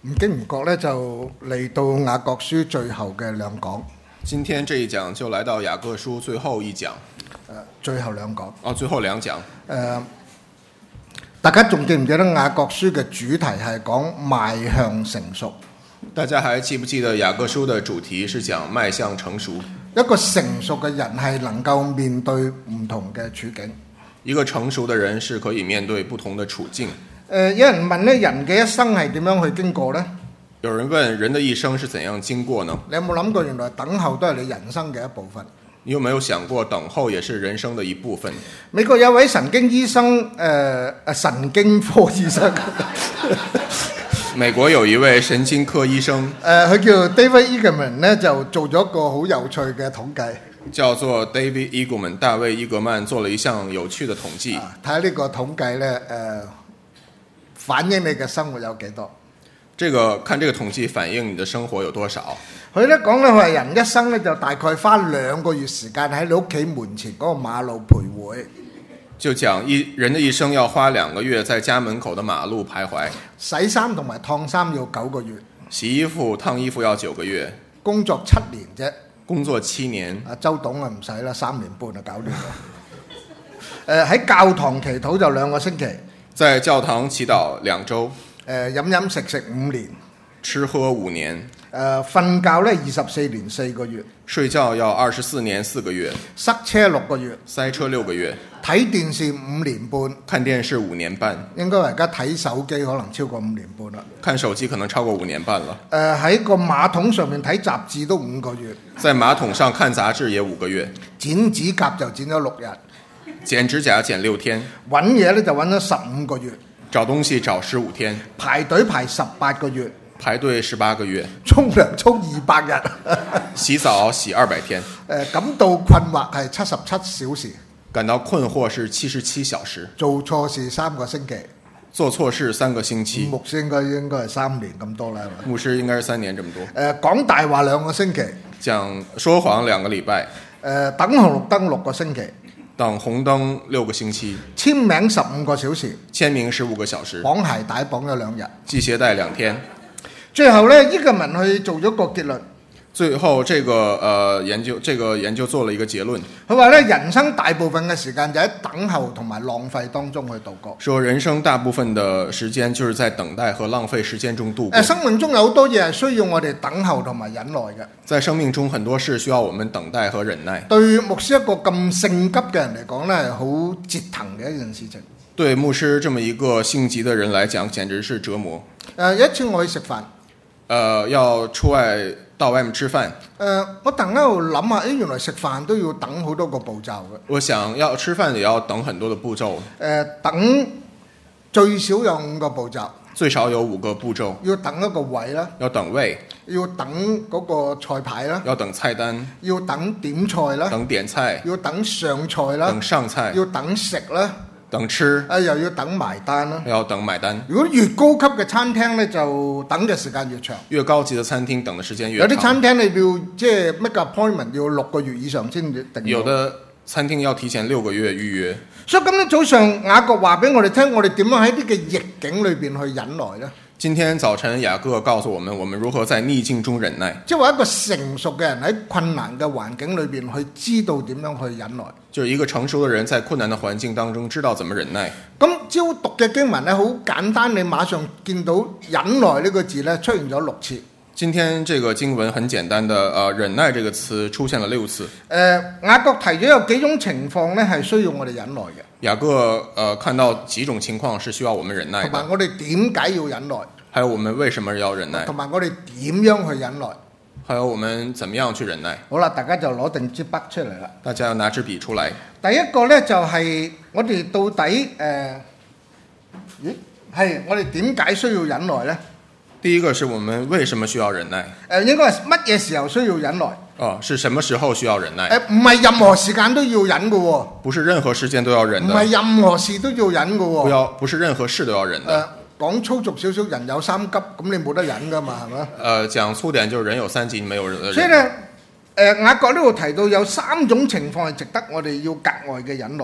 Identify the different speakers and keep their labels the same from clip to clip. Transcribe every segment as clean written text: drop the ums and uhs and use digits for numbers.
Speaker 1: 唔經唔覺咧，就嚟到雅各書最後嘅兩講。
Speaker 2: 今天這一講就來到雅各書最後一講。
Speaker 1: 最後兩講。
Speaker 2: 最後兩講。
Speaker 1: 大家仲記唔記得雅各書嘅主題係講邁向成熟？
Speaker 2: 大家還記不記得雅各書的主題是講邁向成熟？
Speaker 1: 一個成熟嘅人係能夠面對唔同嘅處境。
Speaker 2: 一個成熟的人是可以面對不同的處境。
Speaker 1: 有人問咧，人嘅一生係點樣去經過呢？
Speaker 2: 有人問人的一生是怎樣經過呢？
Speaker 1: 你有冇諗過原來等候都係你人生嘅一部分？
Speaker 2: 你有沒有想過等候也是人生的一部分？
Speaker 1: 美國有位神經醫生，神經科醫生。
Speaker 2: 美國有一位神經科醫生，
Speaker 1: 佢叫 David Eagleman 咧，就做咗個好有趣嘅統計。
Speaker 2: 叫做 David Eagleman， 大衛伊格曼做了一項有趣的統計。
Speaker 1: 睇下呢個統計咧，反映你嘅生活有幾多？
Speaker 2: 看這個統計反映你的生活有多少？
Speaker 1: 佢咧講咧，佢話人一生咧就大概花2個月時間喺你屋企門前嗰個馬路徘徊。
Speaker 2: 就講人的一生要花2個月在家門口的馬路徘徊。
Speaker 1: 洗衫同埋燙衫要9個月。
Speaker 2: 洗衣服、燙衣服要9個月。
Speaker 1: 工作7年啫。
Speaker 2: 工作7年。
Speaker 1: 周董唔使啦，3年半就搞掂啦。喺教堂祈禱就2個星期。
Speaker 2: 在教堂祈禱2週。
Speaker 1: 飲食5年。
Speaker 2: 吃喝5年。
Speaker 1: 瞓覺咧24年4個月。
Speaker 2: 睡覺要24年4個月。
Speaker 1: 塞車6個月。
Speaker 2: 塞車6個月。
Speaker 1: 睇電視5年半。
Speaker 2: 看電視5年半。
Speaker 1: 應該而家睇手機可能超過5年半啦。
Speaker 2: 看手機可能超過5年半了。
Speaker 1: 喺個馬桶上面睇雜誌都5個月。
Speaker 2: 在馬桶上看雜誌也5個月。
Speaker 1: 剪指甲就剪咗6日。
Speaker 2: 剪指甲剪6天。
Speaker 1: 揾嘢咧就揾咗15個月。
Speaker 2: 找東西找15天。
Speaker 1: 排隊排18個月。
Speaker 2: 排隊18個月。
Speaker 1: 沖涼沖200日。
Speaker 2: 洗澡洗200天。
Speaker 1: 感到困惑係77小時。
Speaker 2: 感到困惑是77小時。
Speaker 1: 做錯事3個星期。
Speaker 2: 做錯事3個星期。
Speaker 1: 牧師應該係3年咁多啦。
Speaker 2: 牧師應該是3年這麼多。
Speaker 1: 講大話2個星期。
Speaker 2: 說謊2個禮拜。
Speaker 1: 等紅綠燈6個星期。
Speaker 2: 等紅燈6個星期。
Speaker 1: 簽名15個小時。
Speaker 2: 簽名15個小時。
Speaker 1: 綁鞋帶綁咗2日。
Speaker 2: 繫鞋帶2天。
Speaker 1: 最後呢，呢個文去做咗個結論。
Speaker 2: 最後這個研究做了一個結論。
Speaker 1: 佢話咧，人生大部分嘅時間就喺等候同埋浪費當中去度過。
Speaker 2: 說人生大部分的時間就是在等待和浪費時間中度過。
Speaker 1: 生命中有好多嘢係需要我哋等候同埋忍耐嘅。
Speaker 2: 在生命中很多事需要我們等待和忍耐。
Speaker 1: 對牧師一個咁性急嘅人嚟講咧，係好折騰嘅一件事情。
Speaker 2: 對牧師這麼一個性急的人來講，簡直是折磨。
Speaker 1: 有一次我去食飯。
Speaker 2: 要到外面吃飯。
Speaker 1: 我突然喺度諗下，原來食飯都要等好多個步驟嘅。
Speaker 2: 我想要吃飯也要等很多的步驟。
Speaker 1: 等最少有5個步驟。
Speaker 2: 最少有5個步驟。
Speaker 1: 要等一個位啦。
Speaker 2: 要等位。
Speaker 1: 要等嗰個菜牌啦。
Speaker 2: 要等菜單。
Speaker 1: 要等點菜啦。
Speaker 2: 等點菜。
Speaker 1: 要等上菜啦。
Speaker 2: 等上菜。
Speaker 1: 要等食啦。
Speaker 2: 等吃。
Speaker 1: 又要等埋單啦。
Speaker 2: 要等買單。
Speaker 1: 如果越高級嘅餐廳咧，就等嘅時間越長。
Speaker 2: 越高級嘅餐廳等嘅時間越長。
Speaker 1: 有啲餐廳你要即係 make appointment 要6個月以上先定。
Speaker 2: 有的餐廳要提前6個月預約。
Speaker 1: 所以今日早上雅各話俾我哋聽，我哋點樣喺呢個逆境裏邊去忍耐呢？
Speaker 2: 今天早晨雅各告訴我們如何在逆境中忍耐。
Speaker 1: 即係話一個成熟嘅人喺困難嘅環境裏邊去知道點樣去忍耐。
Speaker 2: 就是一個成熟嘅人在困難嘅環境當中知道怎麼忍耐。
Speaker 1: 咁朝讀嘅經文咧好簡單，你馬上見到忍耐呢個字咧出現咗6次。
Speaker 2: 今天這個經文很簡單的，忍耐這個詞出現了6次。
Speaker 1: 雅各提咗有幾種情況咧係需要我哋忍耐嘅。
Speaker 2: 雅各看到幾種情況是需要我們忍耐的。
Speaker 1: 同埋我哋點解要忍耐？
Speaker 2: 還有我們為什麼要忍耐？
Speaker 1: 同埋我哋點樣去忍耐？
Speaker 2: 還有我們怎麼樣去忍耐？
Speaker 1: 好啦，大家就攞定支筆出嚟啦。
Speaker 2: 大家要拿支筆出來。
Speaker 1: 第一個咧就係我哋到底係我哋點解需要忍耐呢？
Speaker 2: 第一個是我們為什麼需要忍耐？
Speaker 1: 應該係乜嘢時候需要忍耐？
Speaker 2: 是什麼時候需要忍耐？
Speaker 1: 唔係任何時間都要忍嘅喎。
Speaker 2: 不是任何時間都要忍的。
Speaker 1: 唔係任何事都要忍嘅喎。
Speaker 2: 不是任何事都要忍的。
Speaker 1: 講粗俗少少，人有3急，咁你冇得忍噶嘛，係咪？
Speaker 2: 講粗點就是人有3急，沒有人。
Speaker 1: 所以咧，雅各呢度提到有3種情況係值得我哋要格外嘅忍耐。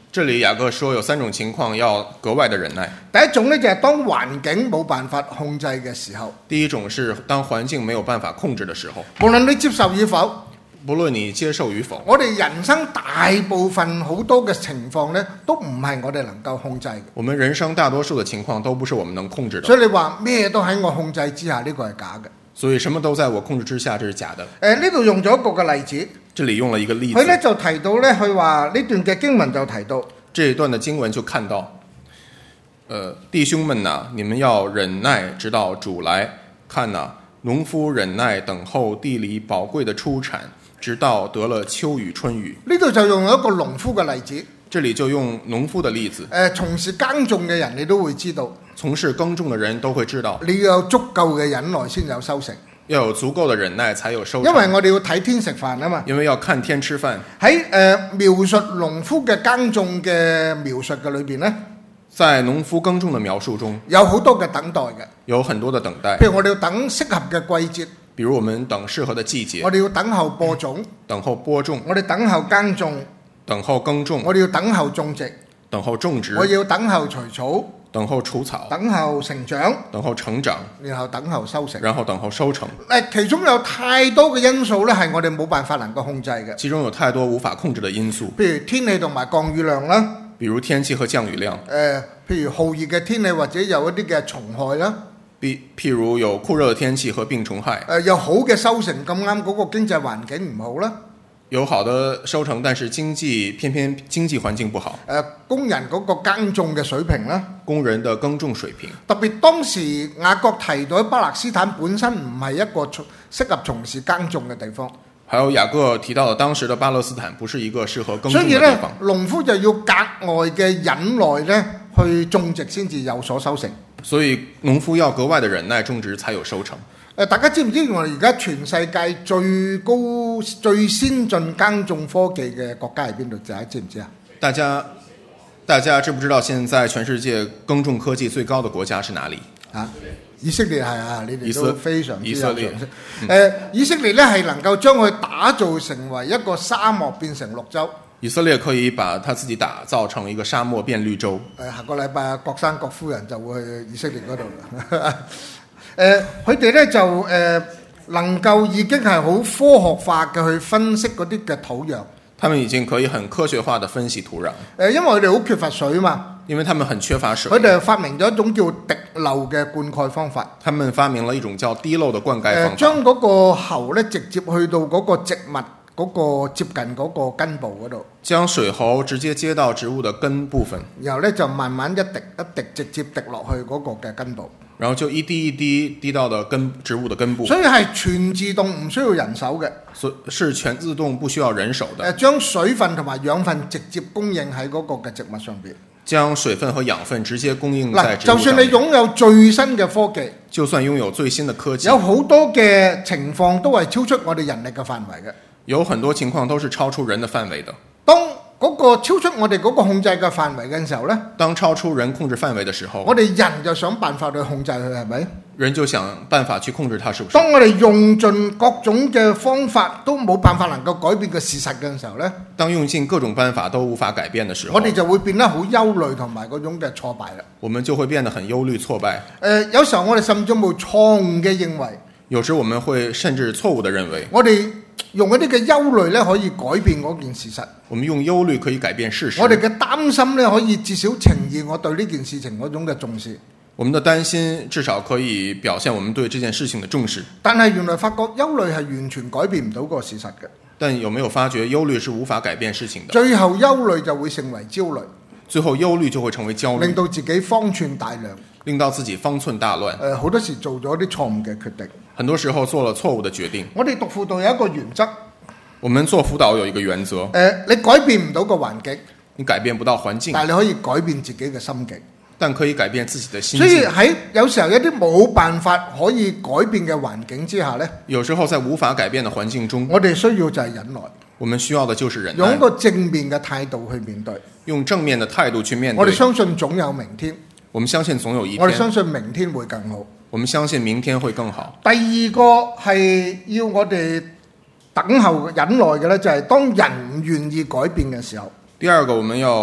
Speaker 2: 這裡雅各說有3種情況要格外的忍耐。
Speaker 1: 第一種呢，就係當環境冇辦法控制嘅時候，
Speaker 2: 第一種是當環境沒有辦法控制的時候，
Speaker 1: 無論你接受與否，
Speaker 2: 不論你接受與否，
Speaker 1: 我哋人生大部分好多嘅情況呢，都唔係我哋能夠控制嘅。
Speaker 2: 我們人生大多數的情況都不是我們能控制的。
Speaker 1: 所以你話咩都喺我控制之下，呢個係假嘅。
Speaker 2: 所以什麼都在我控制之下，這是假的。
Speaker 1: 呢度用咗一個嘅例子，
Speaker 2: 這裡用了一個例子，
Speaker 1: 佢呢就提到呢，佢話呢段嘅經文就提到，
Speaker 2: 這一段的經文就看到，弟兄們哪，你們要忍耐，直到主來。看哪，農夫忍耐等候地裡寶貴的出產，直到得了秋雨春雨。
Speaker 1: 呢度就用咗一個農夫嘅例子。
Speaker 2: 這裡就用農夫的例子。
Speaker 1: 從事耕種嘅人，你都會知道，
Speaker 2: 從事耕種的人都會知道，
Speaker 1: 你要有足夠嘅忍耐先有收成。
Speaker 2: 要有足夠的忍耐才有收成。
Speaker 1: 因為我哋要睇天食飯啊嘛。
Speaker 2: 因為要看天吃飯。
Speaker 1: 喺描述農夫嘅耕種嘅描述嘅裏邊呢，
Speaker 2: 在農夫耕種的描述中，
Speaker 1: 有好多嘅等待嘅，
Speaker 2: 有很多的等待。
Speaker 1: 譬如我哋要等適合嘅季節，
Speaker 2: 比如我們等適合的季節，
Speaker 1: 我哋要等候播種，
Speaker 2: 等候播種，
Speaker 1: 我哋等候耕種，
Speaker 2: 等候耕種，
Speaker 1: 我哋要等候種植，
Speaker 2: 等候種植，
Speaker 1: 我要等候除草，
Speaker 2: 等候除草，
Speaker 1: 等候成長，
Speaker 2: 等候成長，
Speaker 1: 然後等候收成，
Speaker 2: 然後等候收成。
Speaker 1: 其中有太多嘅因素咧，係我哋冇辦法能夠控制嘅。
Speaker 2: 其中有太多無法控制的因素，
Speaker 1: 譬如天氣同埋降雨量啦，
Speaker 2: 比如天氣和降雨量。
Speaker 1: 譬如酷熱嘅天氣或者有一啲嘅蟲害啦。
Speaker 2: 譬如有酷熱的天氣和病蟲害。
Speaker 1: 有好嘅收成，咁啱嗰個經濟環境唔好啦。
Speaker 2: 有好的收成，但是偏偏經濟環境不好。
Speaker 1: 工人嗰個耕種嘅水平啦，
Speaker 2: 工人的耕種水平。
Speaker 1: 特別當時雅各提到巴勒斯坦本身唔係一個適合從事耕種嘅地方。
Speaker 2: 還有雅各提到的當時的巴勒斯坦不是一個適合耕種的地方。
Speaker 1: 所以呢，農夫就要格外嘅忍耐呢，去種植先至有所收成。
Speaker 2: 所以農夫要格外的忍耐種植才有收成。
Speaker 1: 大家知唔知我哋而家全世界最先進耕種科技嘅國家係邊度？大家知唔知啊？
Speaker 2: 大家知不知道現在全世界耕種科技最高的國家是哪裡？
Speaker 1: 以色列係啊，你哋都非常之有常識。以色列咧係能夠將佢打造成為一個沙漠變成綠洲。
Speaker 2: 以色列可以把他自己打造成一個沙漠變綠洲。
Speaker 1: 下個禮拜郭生郭夫人就會去以色列嗰度啦。佢哋咧就能夠已經係好科學化嘅去分析嗰啲嘅土壤。
Speaker 2: 他們已經可以很科學化的分析土壤。
Speaker 1: 因為佢哋好缺乏水嘛。
Speaker 2: 因為他們很缺乏水。
Speaker 1: 佢哋發明咗一種叫滴漏嘅灌溉方法。
Speaker 2: 他們發明了一種叫滴漏的灌溉方法。
Speaker 1: 將嗰個喉咧直接去到嗰個植物嗰個接近嗰個根部嗰度。
Speaker 2: 將水喉直接接到植物的根部分。然後
Speaker 1: 咧就慢慢一滴一滴直接滴落去嗰個嘅根部。
Speaker 2: 然後就一滴一滴滴到的植物的根部。
Speaker 1: 所以係全自動，唔需要人手嘅。
Speaker 2: 是全自動，不需要人手的。
Speaker 1: 將水分同埋養分直接供應喺嗰個嘅植物上邊。
Speaker 2: 將水分和養分直接供應在植物上面。
Speaker 1: 就算你擁有最新嘅科技，
Speaker 2: 就算擁有最新的科技，
Speaker 1: 有好多嘅情況都係超出我哋人力嘅範圍嘅。
Speaker 2: 有很多情況都是超出人的範圍的。
Speaker 1: 當嗰個超出我哋嗰個控制嘅範圍嘅時候呢，
Speaker 2: 當超出人控制範圍的時候，
Speaker 1: 我哋人就想辦法去控制佢，係咪？
Speaker 2: 人就想辦法去控制它，是不是？
Speaker 1: 當我哋用盡各種嘅方法都冇辦法能夠改變嘅事實嘅時候呢，
Speaker 2: 當用盡各種辦法都無法改變的時候，
Speaker 1: 我哋就會變得好憂慮同埋嗰種嘅挫敗啦。
Speaker 2: 我們就會變得很憂慮挫敗。
Speaker 1: 有時候我哋甚至冇錯誤嘅認為，
Speaker 2: 有時我們會甚至錯誤的認為，
Speaker 1: 我哋用一啲嘅憂慮咧可以改變嗰件事實。
Speaker 2: 我們用憂慮可以改變事實。
Speaker 1: 我哋嘅擔心咧可以至少呈現我對呢件事情嗰種嘅重視。
Speaker 2: 我們的擔心至少可以表現我們對這件事情的重視。
Speaker 1: 但係原來發覺憂慮係完全改變唔到個事實嘅。
Speaker 2: 但有沒有發覺憂慮是無法改變事情的？
Speaker 1: 最後憂慮就會成為焦慮。
Speaker 2: 最後憂慮就會成為焦慮，
Speaker 1: 令到自己方寸大亂。
Speaker 2: 令到自己方寸大亂。
Speaker 1: 好多時做咗啲錯誤嘅決定。
Speaker 2: 很多時候做了錯誤的決定。
Speaker 1: 我哋讀輔導有一個原則。
Speaker 2: 我們做輔導有一個原則。
Speaker 1: 你改變唔到個環境，
Speaker 2: 你改變不到環境，
Speaker 1: 但係你可以改變自己嘅心境。
Speaker 2: 但可以改變自己的心境。
Speaker 1: 所以喺有時候一啲冇辦法可以改變嘅環境之下呢，
Speaker 2: 有時候在無法改變的環境中，
Speaker 1: 我哋需要就係忍耐。
Speaker 2: 我們需要的就是忍耐，
Speaker 1: 用一個正面嘅態度去面對。
Speaker 2: 用正面的態度去面對。
Speaker 1: 我哋相信總有明天。
Speaker 2: 我們相信總有一天。
Speaker 1: 我哋相信明天會更好。
Speaker 2: 我們相信明天會更好。
Speaker 1: 第二個係要我哋等候忍耐嘅呢，就係當人唔願意改變嘅時候。
Speaker 2: 第二個我們要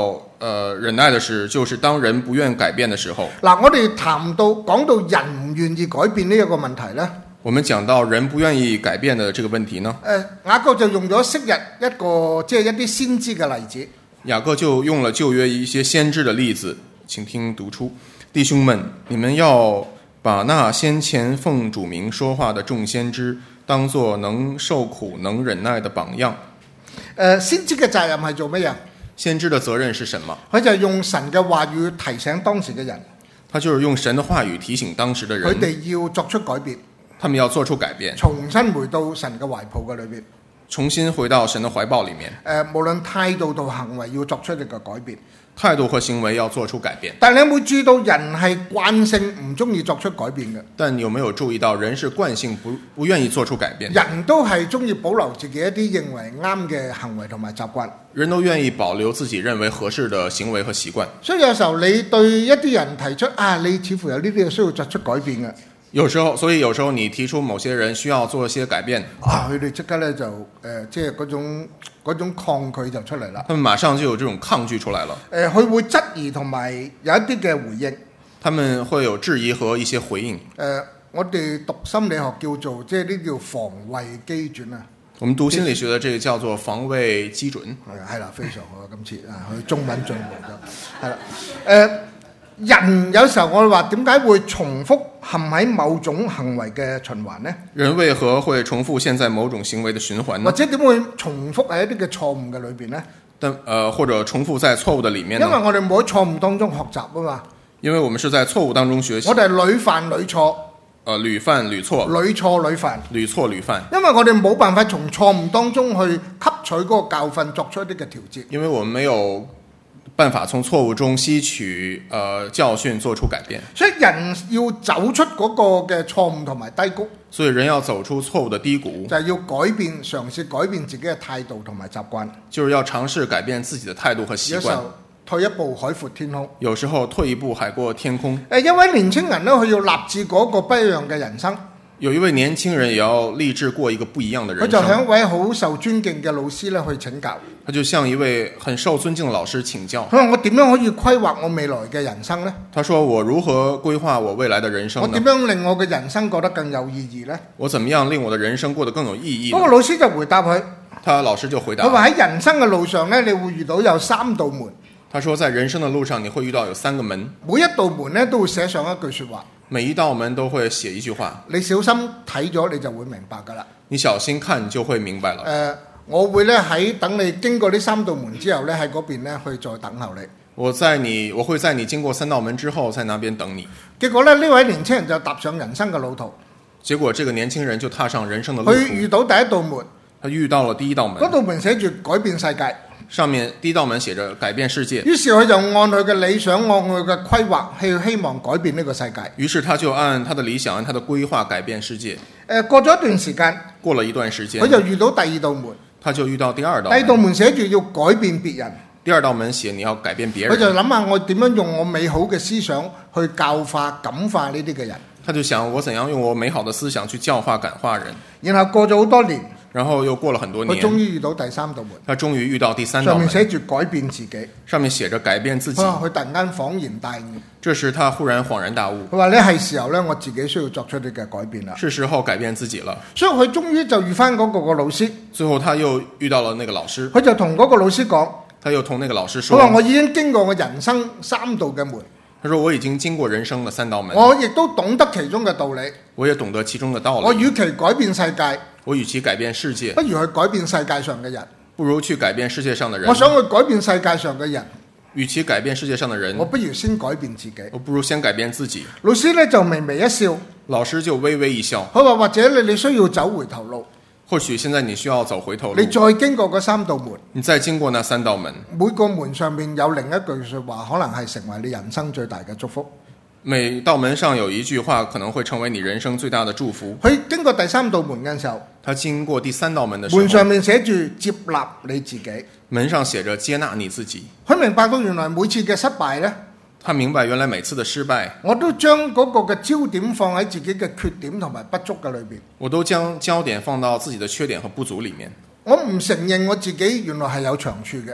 Speaker 2: 忍耐的事，就是當人不願改變的時候。
Speaker 1: 嗱，我哋講到人唔願意改變呢一個問題呢，
Speaker 2: 我們講到人不願意改變的這個問題呢，
Speaker 1: 雅各就用咗昔日一個即係一啲先知嘅例子。
Speaker 2: 雅各就用了舊約一些先知的例子，請聽讀出：弟兄們，你們要把那先前奉主名說話的眾先知，當作能受苦、能忍耐的榜樣。
Speaker 1: 先知嘅責任係做乜嘢？
Speaker 2: 先知的責任是什麼？
Speaker 1: 佢就係用神嘅話語提醒當時嘅人，
Speaker 2: 他就是用神的話語提醒當時的人，
Speaker 1: 佢哋要作出改變，
Speaker 2: 他們要做出改變，
Speaker 1: 重新回到神嘅懷抱嘅裏邊。
Speaker 2: 重新回到神的懷抱裡面。
Speaker 1: 無論態度同行為要作出呢個改變，
Speaker 2: 態度和行為要做出改變。
Speaker 1: 但你有冇注意到人係慣性唔中意作出改變嘅？
Speaker 2: 但你有沒有注意到人是慣性不願意做出改變？
Speaker 1: 人都係中意保留自己一啲認為啱嘅行為同埋習慣。
Speaker 2: 人都願意保留自己認為合適的行為和習慣。
Speaker 1: 所以有時候你對一啲人提出你似乎有呢啲需要作出改變嘅。
Speaker 2: 所以有時候你提出某些人需要做一些改變，
Speaker 1: 佢哋即刻咧就即係嗰種抗拒就出嚟啦。
Speaker 2: 他們馬上就有這種抗拒出來了。
Speaker 1: 佢會質疑同埋有一啲嘅回應。
Speaker 2: 他們會有質疑和一些回應。
Speaker 1: 我哋讀心理學叫做即係呢叫防衛基準啊。
Speaker 2: 我們讀心理學的這個叫做防衛基準。
Speaker 1: 係啦，非常好啊！今次佢中文進步咗。係啦，人有時候我哋話點解會重複陷喺某種行為嘅循環呢？
Speaker 2: 人為何會重複陷在某種行為的循環呢？
Speaker 1: 或者點會重複喺一啲嘅錯誤嘅裏邊呢？
Speaker 2: 或者重複在錯誤的裡面呢？
Speaker 1: 因為我哋冇喺錯誤當中學習啊嘛。
Speaker 2: 因為我們是在錯誤當中學習。
Speaker 1: 我哋係屢犯屢錯。
Speaker 2: 屢犯屢錯。
Speaker 1: 屢錯屢犯。
Speaker 2: 屢錯屢犯。
Speaker 1: 因為我哋冇辦法從錯誤當中去吸取嗰個教訓，作出一啲嘅調節。
Speaker 2: 因為我們沒有辦法從錯誤中吸取教訓，做出改變。
Speaker 1: 所以人要走出嗰個嘅錯誤同埋低谷。
Speaker 2: 所以人要走出錯誤的低谷，
Speaker 1: 就係要嘗試改變自己嘅態度同埋習慣。
Speaker 2: 就是要嘗試改變自己的態度和習慣。
Speaker 1: 退一步海闊天空。
Speaker 2: 有時候退一步海闊天空。
Speaker 1: 一位年輕人呢，佢要立志嗰個不一樣嘅人生。
Speaker 2: 有一位年輕人也要立志過一個不一樣的人生。
Speaker 1: 佢就向一位好受尊敬嘅老師咧去請教。
Speaker 2: 他就向一位很受尊敬的老師請教。
Speaker 1: 佢話：我點樣可以規劃我未來嘅人生呢？
Speaker 2: 他說：我如何規劃我未來的人生呢？
Speaker 1: 我點樣令我嘅人生過得更有意義呢？
Speaker 2: 我怎麼樣令我的人生過得更有意義呢？
Speaker 1: 嗰個老師就回答佢。
Speaker 2: 老師就回答。
Speaker 1: 佢話喺人生嘅路上呢，你會遇到有3道門。
Speaker 2: 他說在人生的路上你會遇到有3個門。
Speaker 1: 每一道門呢都會寫上一句說話。
Speaker 2: 每一道門都會寫一句話。
Speaker 1: 你小心睇咗你就會明白噶啦。
Speaker 2: 你小心看你就會明白了。
Speaker 1: 我會咧喺等你經過呢3道門之後咧，喺嗰邊咧去再等候你。我
Speaker 2: 會在你經過3道門之後，在那邊等你。
Speaker 1: 結果咧，呢位年輕人就踏上人生嘅路途。
Speaker 2: 結果這個年輕人就踏上人生的路途。
Speaker 1: 佢遇到第一道門。
Speaker 2: 他遇到了第一道門。
Speaker 1: 嗰道門寫住改變世界。
Speaker 2: 上面第一道門寫着改變世界。
Speaker 1: 於是佢就按佢嘅理想，按佢嘅規劃，去希望改變呢個世界。
Speaker 2: 於是他就按他的理想，按他的規劃改變世界。
Speaker 1: 過咗一段時間。
Speaker 2: 過了一段時間。
Speaker 1: 佢就遇到第2道門。
Speaker 2: 他就遇到第2道門。
Speaker 1: 第2道門寫住要改變別人。
Speaker 2: 第2道門寫你要改變別人。
Speaker 1: 佢就諗下我點樣用我美好嘅思想去教化、感化呢啲嘅人。
Speaker 2: 他就想我怎樣用我美好的思想去教化、感化人。
Speaker 1: 然後過咗好多年。
Speaker 2: 然後又過了很多年，
Speaker 1: 佢終於遇到第3道門。
Speaker 2: 他終於遇到第3道門。
Speaker 1: 上面寫住改變自己。
Speaker 2: 上面寫着改變自己。
Speaker 1: 佢突然間恍然大悟。
Speaker 2: 這時他忽然恍然大悟。
Speaker 1: 佢話呢係時候呢，我自己需要作出啲嘅改變啦。
Speaker 2: 是時候改變自己了。
Speaker 1: 所以佢終於就遇翻嗰個老師。
Speaker 2: 最後他又遇到了那個老師。
Speaker 1: 佢就同嗰個老師講。
Speaker 2: 他又同那個老師說。
Speaker 1: 佢話我已經經過我人生3道嘅門。
Speaker 2: 他說我已經經過人生的3道門。
Speaker 1: 我亦都懂得其中嘅道理。
Speaker 2: 我也懂得其中的道理。
Speaker 1: 我與其改變世界。
Speaker 2: 我與其改變世界，
Speaker 1: 不如去改變世界上嘅人。
Speaker 2: 不如去改變世界上的人。
Speaker 1: 我想去改變世界上嘅人。
Speaker 2: 與其改變世界上的人，
Speaker 1: 我不如先改變自己。
Speaker 2: 我不如先改變自己。
Speaker 1: 老師呢就微微一笑。
Speaker 2: 老師就微微一笑。
Speaker 1: 佢話或者你需要走回頭路。
Speaker 2: 或許現在你需要走回頭路。
Speaker 1: 你再經過嗰3道門。
Speaker 2: 你再經過那3道門。
Speaker 1: 每個門上面有另一句說話，可能係成為你人生最大嘅祝福。
Speaker 2: 每道門上有一句話，可能會成為你人生最大的祝福。
Speaker 1: 佢經過第3道門嘅時候，
Speaker 2: 他經過第3道門的時候，
Speaker 1: 門上面寫住接納你自己。
Speaker 2: 門上寫着接納你自己。
Speaker 1: 佢明白到原來每次嘅失敗呢，
Speaker 2: 他明白原來每次的失敗，
Speaker 1: 我都將嗰個嘅焦點放喺自己嘅缺點同埋不足嘅裏邊。
Speaker 2: 我都將焦點放到自己的缺點和不足裡面。
Speaker 1: 我唔承認我自己原來係有長處嘅。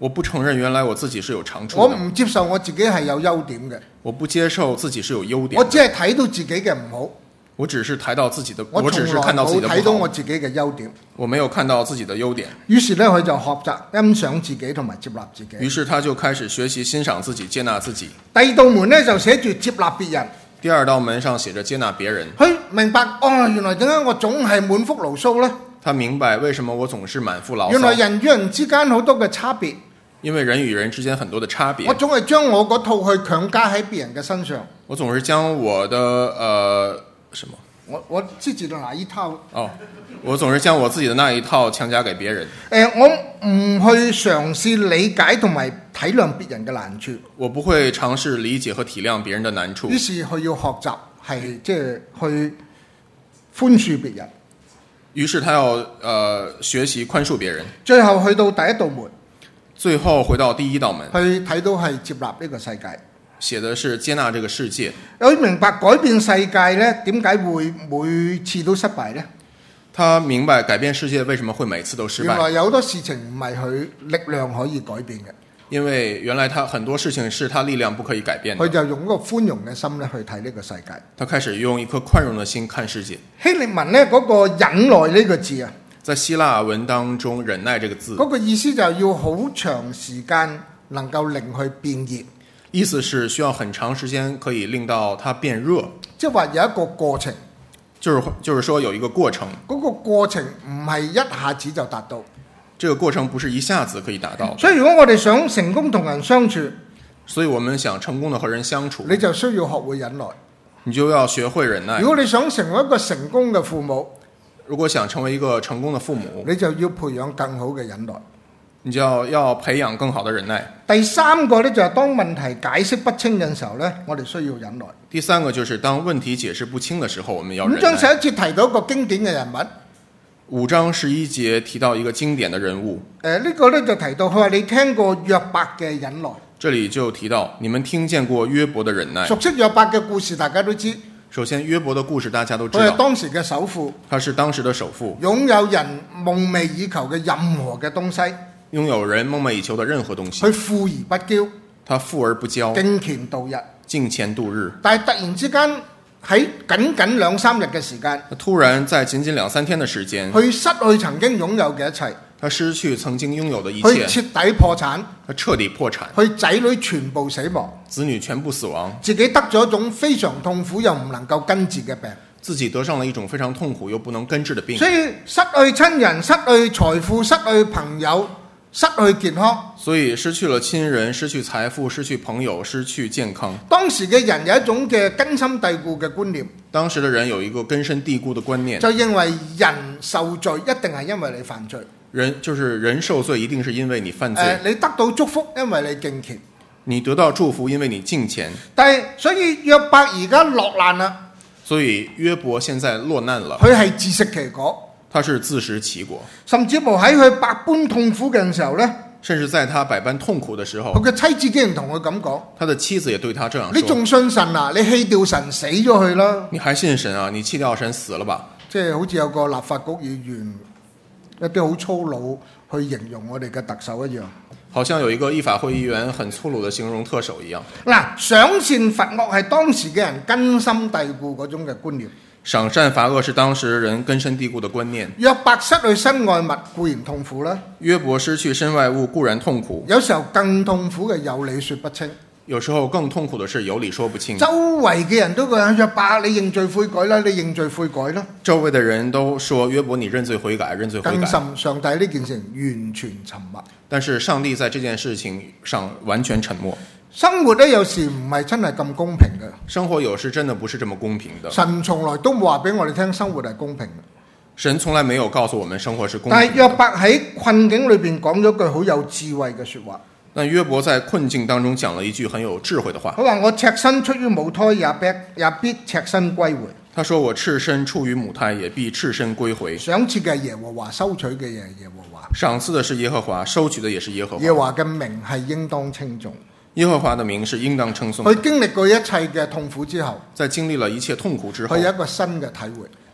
Speaker 2: 我不承認原來我自己是有長處的，
Speaker 1: 我唔接受我自己係有優點嘅，
Speaker 2: 我不接受自己是有優點的，
Speaker 1: 我只係睇到自己嘅唔好，
Speaker 2: 我只是睇到自己的，
Speaker 1: 我
Speaker 2: 我只是
Speaker 1: 從來
Speaker 2: 看到自己的
Speaker 1: 冇睇到
Speaker 2: 不好，
Speaker 1: 我自己嘅優點。
Speaker 2: 我沒有看到自己的優點。
Speaker 1: 於是咧，佢就學習欣賞自己同埋接納自己。
Speaker 2: 於是他就開始學習欣賞自己，接納自己。
Speaker 1: 第二道門咧就寫住接納別人。
Speaker 2: 第二道門上寫着接納別人。
Speaker 1: 佢明白原來點解我總係滿腹牢騷呢？
Speaker 2: 他明白為什麼我總是滿腹牢騷。
Speaker 1: 原來人與人之間好多嘅差別。
Speaker 2: 因為人與人之間很多的差別。
Speaker 1: 我總係將我嗰套去強加喺別人嘅身上。
Speaker 2: 我總是將我的什麼？
Speaker 1: 我自己的那一套。
Speaker 2: 我總是將我自己的那一套強加給別人。
Speaker 1: 我唔去嘗試理解同埋體諒別人嘅難處。
Speaker 2: 我不會嘗試理解和體諒別人的難處。
Speaker 1: 於是佢要學習係即係去寬恕別人。
Speaker 2: 於是他要學習寬恕別人。
Speaker 1: 最後去到第一道門。
Speaker 2: 最後回到第一道門。
Speaker 1: 去睇到係接納呢個世界。
Speaker 2: 寫的是接納這個世界。
Speaker 1: 佢明白改變世界呢，點解會每次都失敗呢？
Speaker 2: 他明白改變世界為什麼會每次都失敗。
Speaker 1: 原來有好多事情唔係佢力量可以改變嘅。
Speaker 2: 因為原來他很多事情是他力量不可以改變的。
Speaker 1: 佢就用一個寬容嘅心咧去睇呢個世界。
Speaker 2: 他開始用一顆寬容的心看世界。
Speaker 1: 希臘文呢嗰個忍耐呢個字啊，
Speaker 2: 在希臘文當中，忍耐這個字，
Speaker 1: 嗰個意思就係要好長時間能夠令佢變熱。
Speaker 2: 意思是需要很長時間可以令到它變熱，
Speaker 1: 即係話有一個過程，
Speaker 2: 就是說有一個過程，
Speaker 1: 嗰個過程唔係一下子就達到，
Speaker 2: 這個過程不是一下子可以達到。
Speaker 1: 所以如果我哋想成功同人相處，
Speaker 2: 所以我們想成功的和人相處，
Speaker 1: 你就需要學會忍耐，
Speaker 2: 你就要學會忍耐。
Speaker 1: 如果你想成為一個成功嘅父母，
Speaker 2: 如果想成為一個成功的父母，
Speaker 1: 你就要培養更好嘅忍耐。
Speaker 2: 你就要培養更好的忍耐。
Speaker 1: 第三個呢，就係當問題解釋不清嘅時候呢，我哋需要忍耐。
Speaker 2: 第三個就是當問題解釋不清的時候，我們要忍耐。
Speaker 1: 5章11節提到一個經典嘅人物。
Speaker 2: 5章11節提到一個經典的人物。
Speaker 1: 呢個呢就提到佢話你聽過約伯嘅忍耐。
Speaker 2: 這裡就提到你們聽見過約伯的忍耐。
Speaker 1: 熟悉約伯嘅故事大家都知。
Speaker 2: 首先約伯的故事大家都知道。
Speaker 1: 佢係當時嘅首富。
Speaker 2: 他是當時的首富。
Speaker 1: 擁有人夢寐以求嘅任何嘅東西。
Speaker 2: 擁有人夢寐以求的任何東西。
Speaker 1: 佢富而不驕。
Speaker 2: 他富而不驕。
Speaker 1: 敬虔度日。
Speaker 2: 敬虔度日。
Speaker 1: 但係突然之間喺僅僅2-3日嘅時間，
Speaker 2: 突然在僅僅2-3天的時間，
Speaker 1: 佢失去曾經擁有嘅一切。
Speaker 2: 他失去曾經擁有的一
Speaker 1: 佢
Speaker 2: 切。
Speaker 1: 徹底破產。
Speaker 2: 他徹底破產。
Speaker 1: 佢仔女全部死亡。
Speaker 2: 子女全部死亡。
Speaker 1: 自己得咗一種非常痛苦又唔能夠根治嘅病。
Speaker 2: 自己得上了一種非常痛苦又不能根治的病。
Speaker 1: 所以失去親人、失去財富、失去朋友、失去健康。
Speaker 2: 所以失去了親人、失去財富、失去朋友、失去健康。
Speaker 1: 當時嘅人有一種嘅根深蒂固嘅觀念。
Speaker 2: 當時的人有一個根深蒂固的觀念，
Speaker 1: 就認為人受罪一定係因為你犯罪。
Speaker 2: 人受罪一定是因為你犯罪。
Speaker 1: 你得到祝福，因為你敬虔。
Speaker 2: 你得到祝福，因為你敬虔。
Speaker 1: 但係所以約伯而家落難啦。
Speaker 2: 所以約伯現在落難了。
Speaker 1: 佢係自食其果。
Speaker 2: 他是自食其果。
Speaker 1: 甚至乎喺佢百般痛苦嘅時候呢，
Speaker 2: 甚至在他百般痛苦的時候，
Speaker 1: 佢嘅妻子竟然同佢咁講，
Speaker 2: 他的妻子也對他這樣說：
Speaker 1: 你仲信神啊？你棄掉神死咗佢啦！
Speaker 2: 你還信神啊？你棄掉神死了吧？
Speaker 1: 即係好似有個立法局議員一啲好粗魯去形容我哋嘅特首一樣。
Speaker 2: 好像有一個議法會議員很粗魯的形容特首一樣。
Speaker 1: 嗱，賞善罰惡係當時嘅人根深蒂固嗰種嘅觀念。
Speaker 2: 賞善罰惡是當時人根深蒂固的觀念。
Speaker 1: 約伯失去身外物固然痛苦啦。
Speaker 2: 約伯失去身外物固然痛苦。
Speaker 1: 有時候更痛苦嘅有理說不清。
Speaker 2: 有時候更痛苦的是有理說不清。
Speaker 1: 周圍嘅人都講約伯，你認罪悔改啦，你認罪悔改啦。
Speaker 2: 周圍的人都說約伯，你認罪悔改，認罪悔改。
Speaker 1: 更甚，上帝呢件事完全沉默。
Speaker 2: 但是上帝在這件事情上完全沉默。
Speaker 1: 生活呢，有時唔係真係咁公平嘅。
Speaker 2: 生活有時真的不是這麼公平的。
Speaker 1: 神從來都冇話俾我哋聽生活係公平嘅。
Speaker 2: 神從來沒有告訴我們生活是公平的。
Speaker 1: 但係約伯喺困境裏邊講咗句好有智慧嘅說話。
Speaker 2: 但約伯在困境當中講了一句很有智慧的話。
Speaker 1: 佢話：我赤身出於母胎，也必赤身歸回。
Speaker 2: 他說：我赤身出於母胎，也必赤身歸回。
Speaker 1: 賞賜嘅耶和華，收取嘅耶和華。
Speaker 2: 賞賜的是耶和華，收取的也是耶和華。
Speaker 1: 耶和華嘅名係應當稱頌。
Speaker 2: 耶和華的名是應當稱頌。
Speaker 1: 佢經歷過一切嘅痛苦之後，
Speaker 2: 在經歷了一切痛苦之後，
Speaker 1: 佢有一個新嘅體會。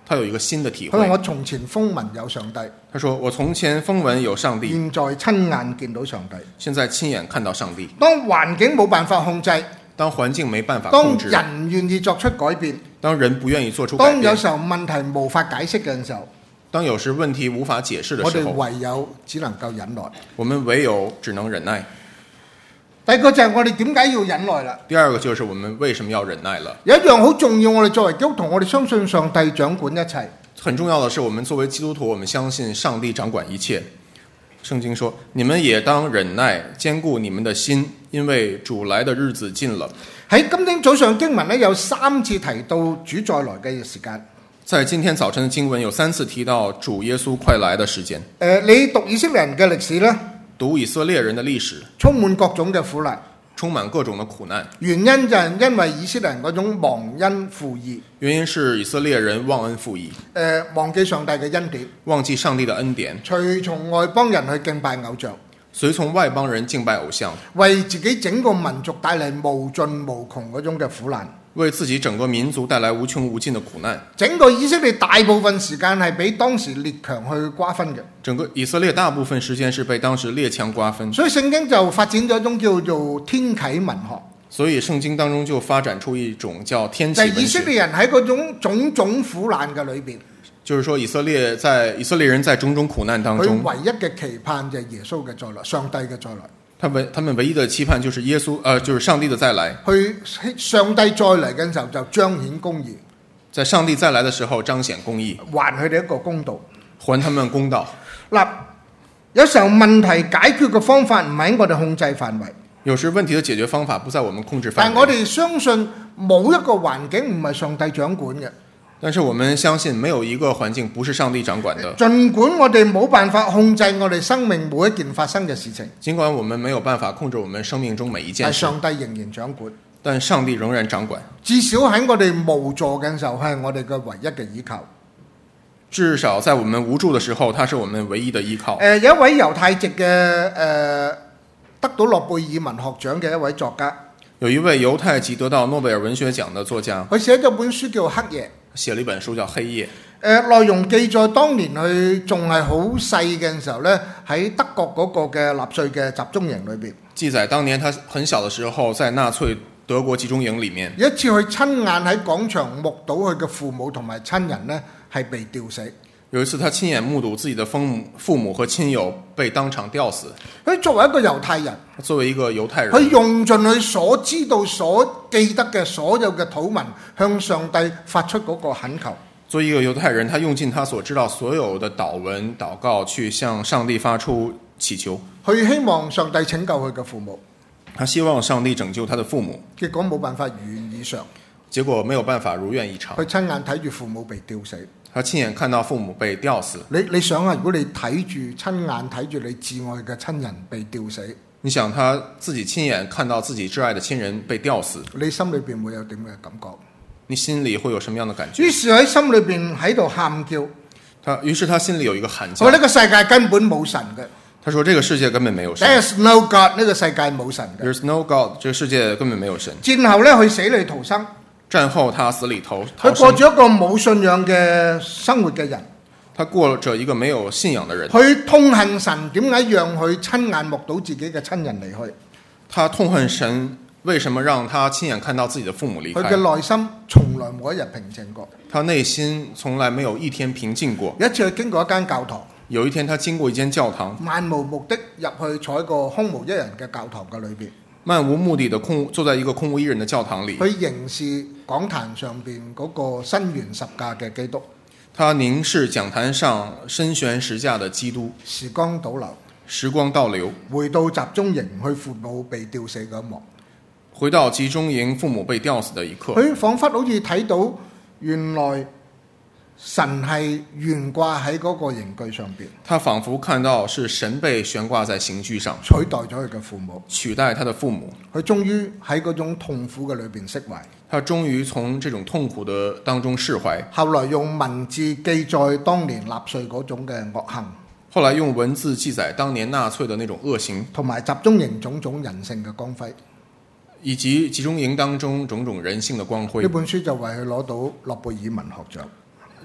Speaker 2: 他有一個新的體
Speaker 1: 佢話：
Speaker 2: 會。
Speaker 1: 我從前風聞有上帝，
Speaker 2: 他說：我從前風聞有上帝，
Speaker 1: 現在親眼見到上帝。
Speaker 2: 現在親眼看到上帝。
Speaker 1: 當環境冇辦法控制，
Speaker 2: 當環境沒辦法
Speaker 1: 當
Speaker 2: 控制，
Speaker 1: 人願意作出改變，
Speaker 2: 當人不願意做出改
Speaker 1: 當有
Speaker 2: 變，
Speaker 1: 時候問題無法解釋嘅時候，
Speaker 2: 當有時問題無法解釋的
Speaker 1: 我哋
Speaker 2: 時候，
Speaker 1: 唯有只能夠忍耐。
Speaker 2: 我們唯有只能忍耐。
Speaker 1: 第二個就係我哋點解要忍耐啦？
Speaker 2: 第二個就是我們為什麼要忍耐了。
Speaker 1: 有一樣好重要，我哋作為基督徒，我哋相信上帝掌管一切。
Speaker 2: 很重要的是，我們作為基督徒，我們相信上帝掌管一切。聖經說：你們也當忍耐，堅固你們的心，因為主來的日子近了。
Speaker 1: 喺今天早上經文咧有3次提到主再來嘅時間。
Speaker 2: 在今天早晨的經文有3次提到主耶穌快來的時間。
Speaker 1: 你讀以色列人嘅歷史咧，
Speaker 2: 讀以色列人的歷史，
Speaker 1: 充滿各種嘅苦難，
Speaker 2: 充滿各種的苦難。
Speaker 1: 原因就係因為以色列人嗰種忘恩負義，
Speaker 2: 原因是以色列人忘恩負義，
Speaker 1: 忘記上帝嘅恩典，
Speaker 2: 忘記上帝的恩典，
Speaker 1: 隨從外邦人去敬拜偶像，
Speaker 2: 隨從外邦人敬拜偶像，
Speaker 1: 為自己整個民族帶嚟無盡無窮嗰種嘅苦難。
Speaker 2: 為自己整個民族帶來無窮無盡的苦難。
Speaker 1: 整個以色列大部分時間係俾當時列強去瓜分嘅，
Speaker 2: 整個以色列大部分時間是被當時列強瓜分，
Speaker 1: 所以聖經就發展咗一種叫做天啟文學。
Speaker 2: 所以聖經當中就發展出一種叫天啟文
Speaker 1: 就係以色
Speaker 2: 學，
Speaker 1: 列人喺嗰種種苦難嘅裏邊，
Speaker 2: 就是說以色列人在種種苦難當
Speaker 1: 佢
Speaker 2: 中，
Speaker 1: 唯一嘅期盼就係耶穌嘅再來，上帝嘅再來。
Speaker 2: 他們唯一的期盼就是就是上帝的再來。
Speaker 1: 去上帝再嚟嘅時候就彰顯公義，
Speaker 2: 在上帝再來的時候彰顯公義，
Speaker 1: 還佢哋一個公道。
Speaker 2: 還他們公道。
Speaker 1: 嗱，有時候問題解決嘅方法唔喺我哋控制範圍，
Speaker 2: 有時問題的解決方法不在我們控制範圍，
Speaker 1: 但係我哋相信冇一個環境唔係上帝掌管嘅。
Speaker 2: 但是我們相信沒有一個環境不是上帝掌管的。
Speaker 1: 儘管我哋冇辦法控制我哋生命每一件發生嘅事情，
Speaker 2: 儘管我們沒有辦法控制我們生命中每一件事，
Speaker 1: 但上帝仍然掌管。
Speaker 2: 但上帝仍然掌管。
Speaker 1: 至少喺我哋無助嘅時候，係我哋嘅唯一嘅依靠。
Speaker 2: 至少在我們無助的時候，他是我們唯一的依靠。
Speaker 1: 有一位猶太籍嘅得到諾貝爾文學獎嘅一位作家，
Speaker 2: 有一位猶太籍得到諾貝爾文學獎的作家，
Speaker 1: 佢寫咗本書叫《黑夜》。
Speaker 2: 寫了一本書叫《黑夜》。
Speaker 1: 內容記載當年佢仲係好細嘅時候呢，喺德國嗰個嘅納粹嘅集中營裏邊，
Speaker 2: 記載當年他很小的時候，在納粹德國集中營裡面，
Speaker 1: 有一次佢親眼喺廣場目睹佢嘅父母同埋親人呢係被吊死。
Speaker 2: 有一次他親眼目睹自己的父母和親友被當場吊死。
Speaker 1: 佢作為一個猶太人，
Speaker 2: 作為一個猶太人，
Speaker 1: 佢用盡佢所知道、所記得嘅所有嘅禱文，向上帝發出嗰個懇求。
Speaker 2: 作為一個猶太人，他用盡他所知道所有的禱文、禱告，去向上帝發出祈求。
Speaker 1: 佢希望上帝拯救佢嘅父母，
Speaker 2: 他希望上帝拯救他的父母，
Speaker 1: 結果冇辦法如願以償。
Speaker 2: 結果沒有辦法如願以償。
Speaker 1: 佢親眼睇住父母被吊死。
Speaker 2: 他親眼看到父母被吊死。
Speaker 1: 你想下，如果你睇住親眼睇住你摯愛嘅親人被吊死，
Speaker 2: 你想他自己親眼看到自己摯愛的親人被吊死，
Speaker 1: 你心裏邊會有點嘅感覺？
Speaker 2: 你心裡會有什麼樣的感覺？
Speaker 1: 於是喺心裏邊喺度喊叫。
Speaker 2: 於是他心裡有一個喊叫。
Speaker 1: 我呢個世界根本冇神嘅。
Speaker 2: 他說：這個世界根本沒有神。
Speaker 1: There's no God， 呢個世界冇神嘅。
Speaker 2: There's no God， 這個世界根本沒有神。
Speaker 1: 戰後呢，佢死裡逃生。
Speaker 2: 戰後他死裡逃
Speaker 1: 佢過咗一個冇信仰嘅生活嘅人。
Speaker 2: 他過着一個沒有信仰的人。
Speaker 1: 佢痛恨神，點解讓佢親眼目睹自己嘅親人離去？
Speaker 2: 他痛恨神，為什麼讓他親眼看到自己的父母離開？
Speaker 1: 佢嘅內心從來冇一日平靜過。
Speaker 2: 他內心從來沒有一天平靜過。
Speaker 1: 有一次佢經過一間教堂，
Speaker 2: 有一天他經過一間教堂，
Speaker 1: 漫無目的入去坐喺個空無一人嘅教堂嘅裏邊。
Speaker 2: 漫無目的坐在一個空無一人的教堂裡，
Speaker 1: 佢凝視講壇上邊嗰個身懸十架嘅基督。
Speaker 2: 他凝視講壇上身懸十架的基督。
Speaker 1: 時光倒流，
Speaker 2: 時光倒流，
Speaker 1: 回到集中營，佢父母被吊死嗰一幕。
Speaker 2: 回到集中營，父母被吊死的一刻，
Speaker 1: 佢彷彿好似睇到原來神係懸掛喺嗰個刑具上邊。
Speaker 2: 他仿佛看到是神被懸掛在刑具上，
Speaker 1: 取代咗佢嘅父母，
Speaker 2: 取代他的父母。
Speaker 1: 佢終於喺嗰種痛苦嘅裏邊釋懷。
Speaker 2: 他終於從這種痛苦的當中釋懷。
Speaker 1: 後來用文字記載當年納粹嗰種嘅惡行，
Speaker 2: 後來用文字記載當年納粹的那種惡行，
Speaker 1: 同埋集中營種種人性嘅光輝，
Speaker 2: 以及集中營當中種種人性的光輝。
Speaker 1: 呢本書就為佢攞到諾貝爾文學獎。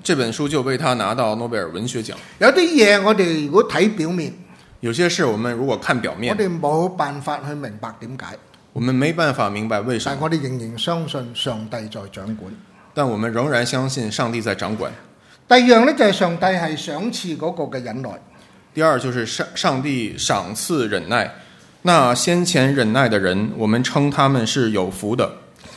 Speaker 2: 这本书就为他拿到諾貝爾文學獎。
Speaker 1: 有啲嘢我哋如果睇表面，
Speaker 2: 有些事我們如果看表面，
Speaker 1: 我哋冇辦法去明白點解，
Speaker 2: 我們沒辦法明白為什麼，
Speaker 1: 但我哋仍然相信上帝在掌管。
Speaker 2: 但我們仍然相信上帝在掌管。
Speaker 1: 第二樣呢，就係上帝係賞賜嗰個嘅忍耐。
Speaker 2: 第二就是上帝賞賜忍耐。那先前忍耐的人，我們稱他們是有福的。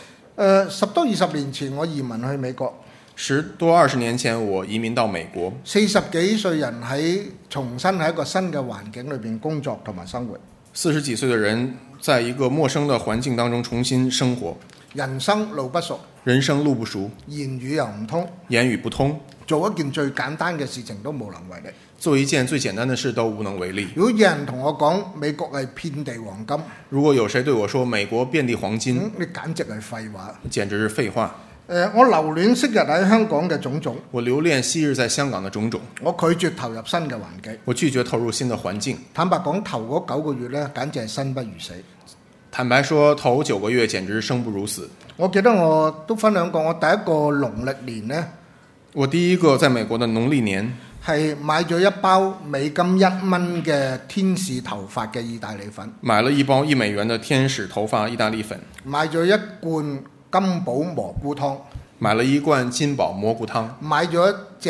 Speaker 1: 10多20年前我移民去美國
Speaker 2: 10多20年前我移民到美國
Speaker 1: ，40幾歲人重新喺一個新嘅環境裏邊工作同埋生活。
Speaker 2: 40幾歲的人在一個陌生的環境當中重新生活，
Speaker 1: 人生路不熟，
Speaker 2: 人生路不熟，
Speaker 1: 言語又唔通，
Speaker 2: 言語不通，
Speaker 1: 做一件最簡單嘅事情都無能為力。
Speaker 2: 做一件最簡單的事都無能為力。
Speaker 1: 如果有人同我講美國係遍地黃金，
Speaker 2: 如果有誰對我說美國遍地黃金，
Speaker 1: 你簡直係廢話。
Speaker 2: 簡直是廢話。
Speaker 1: 我留戀昔日喺香港嘅種種，
Speaker 2: 我留戀昔日在香港的種種。
Speaker 1: 我拒絕投入新嘅環境，
Speaker 2: 我拒絕投入新的環境。
Speaker 1: 坦白講，頭嗰9個月呢，簡直係生不如死。
Speaker 2: 坦白說，頭9個月簡直生不如死。
Speaker 1: 我記得我都分享過，我第一個農曆年呢，
Speaker 2: 我第一個在美國的農曆年
Speaker 1: 係買咗一包美金1蚊嘅天使頭髮嘅意大利粉，
Speaker 2: 買了一包1美元的天使頭髮意大利粉，
Speaker 1: 買咗一罐金寶蘑菇湯，
Speaker 2: 買了一罐金寶蘑菇湯，
Speaker 1: 買咗一隻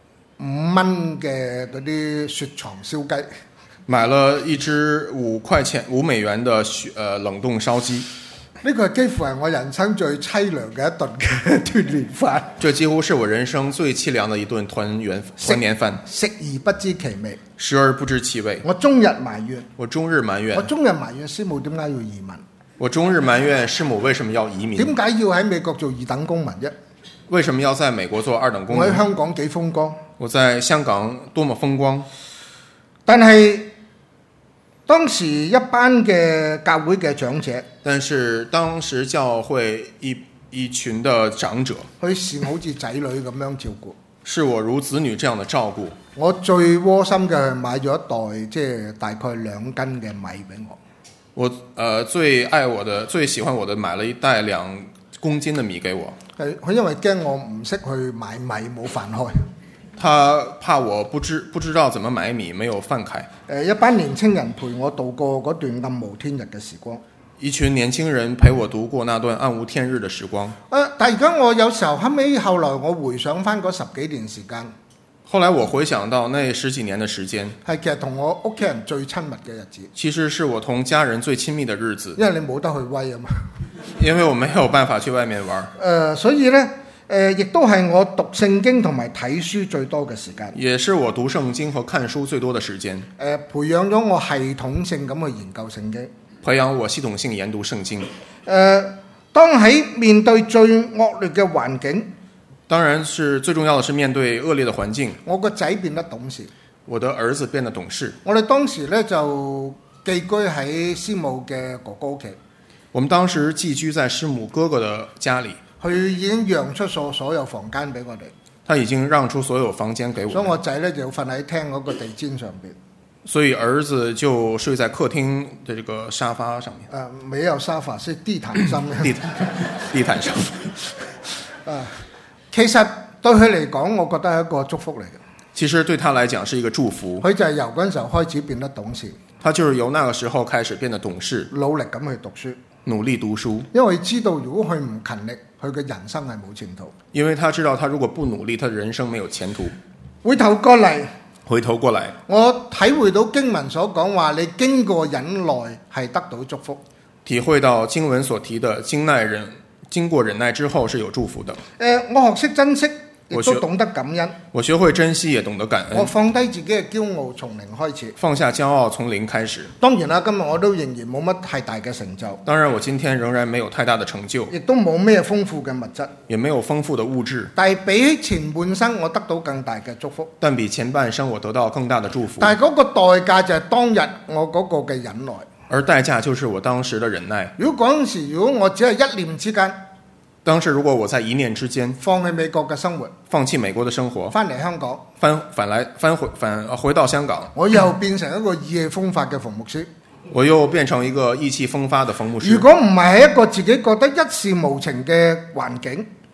Speaker 1: 5蚊嘅嗰啲雪藏燒雞，
Speaker 2: 買了一隻5美元的冷凍燒雞。
Speaker 1: 呢個幾乎係我人生最凄涼嘅一頓嘅團年飯。
Speaker 2: 這幾乎是我人生最凄涼的一頓團年飯。
Speaker 1: 食而不知其味，
Speaker 2: 食而不知其味。
Speaker 1: 我終日埋怨，
Speaker 2: 我終日埋怨
Speaker 1: 師母點解要移民？
Speaker 2: 我終日埋怨師母為什麼要移民？
Speaker 1: 點解要喺美國做2等公民啫？
Speaker 2: 為什麼要在美國做2等公民？
Speaker 1: 我喺香港幾風光，
Speaker 2: 我在香港多麼風光。
Speaker 1: 但係當時一班嘅教會嘅長者，
Speaker 2: 但是當時教會一群的長者，
Speaker 1: 佢視我好似仔女咁樣照顧，
Speaker 2: 視我如子女這樣的照顧。
Speaker 1: 我最窩心嘅係買咗一袋即係大概2斤嘅米俾我。
Speaker 2: 我最愛我的、最喜歡我的，買了一袋2公斤的米給我。
Speaker 1: 佢因為驚我唔識去買米，冇飯開。
Speaker 2: 他怕我不知道怎麼買米，沒有飯開。
Speaker 1: 一班年青人陪我度過嗰段暗無天日嘅時光。
Speaker 2: 一群年輕人陪我度過那段暗無天日的時光。
Speaker 1: 但而家我有時候後來我回想翻嗰10幾年時間。
Speaker 2: 後來我回想到那10幾年的時間，
Speaker 1: 係其實同我屋企人最親密嘅日子。
Speaker 2: 其實是我同家人最親密的日子。
Speaker 1: 因為你冇得去威啊嘛。
Speaker 2: 因為我沒有辦法去外面玩。
Speaker 1: 所以呢，亦都係我讀聖經同埋睇書最多嘅時間。
Speaker 2: 也是我讀聖經和看書最多的時間。
Speaker 1: 培養咗我系統性咁去研究聖經。
Speaker 2: 培養我系統性研讀聖經。
Speaker 1: 當喺面對最惡劣嘅環境，
Speaker 2: 當然是最重要的是面對惡劣的環境。
Speaker 1: 我個仔變得懂事，
Speaker 2: 我的兒子變得懂事。
Speaker 1: 我哋當時呢就寄居喺師母嘅哥哥屋企。
Speaker 2: 我們當時寄居在師母哥哥的家裡。
Speaker 1: 佢已經讓出所有房間俾我哋。
Speaker 2: 他已經讓出所有房間給我。
Speaker 1: 所以我仔呢就瞓喺廳嗰個地氈上邊。
Speaker 2: 所以兒子就睡在客廳的這個沙發上面。
Speaker 1: 沒有沙發，是地毯上面。
Speaker 2: 地毯上。
Speaker 1: 其實對佢嚟講，我覺得係一個祝福嚟嘅。
Speaker 2: 其實對他來講是一個祝福。
Speaker 1: 佢就係由嗰陣時候開始變得懂事。
Speaker 2: 他就是由那個時候開始變得懂事，
Speaker 1: 努力咁去讀書。
Speaker 2: 努力讀書。
Speaker 1: 因為知道如果佢唔勤力，佢嘅人生係冇前途。
Speaker 2: 因為他知道他如果不努力，他的人生沒有前途。
Speaker 1: 回頭過嚟，我體會到經文所講話，你經過忍耐係得到祝福。
Speaker 2: 體會到經文所提的經過忍耐之後是有祝福的。
Speaker 1: 我學識珍惜，亦都懂得感恩。
Speaker 2: 我學會珍惜，也懂得感恩。
Speaker 1: 我放低自己嘅驕傲，從零開始。
Speaker 2: 放下驕傲，從零開始。
Speaker 1: 當然啦，今日我都仍然冇乜太大嘅成就。
Speaker 2: 當然，我今天仍然沒有太大的成就，
Speaker 1: 亦都冇咩豐富嘅物質，
Speaker 2: 也沒有豐富的物質。
Speaker 1: 但係比起前半生，我得到更大嘅祝福。
Speaker 2: 但比前半生我得到更大的祝福。
Speaker 1: 但係嗰個代價就係當日我嗰個嘅忍耐。
Speaker 2: 而代價就是我當時的忍耐。
Speaker 1: 如果嗰陣時，如果我只係一念之間，
Speaker 2: 當時如果我在一念之間
Speaker 1: 放棄美國嘅生活，
Speaker 2: 放棄美國的生活，
Speaker 1: 翻嚟香港，
Speaker 2: 回到香港，
Speaker 1: 我又變成一個意氣風發嘅馮牧師。
Speaker 2: 我又變成一個意氣風發的馮牧師。
Speaker 1: 如果唔係喺一個自己覺得一事無情嘅環境，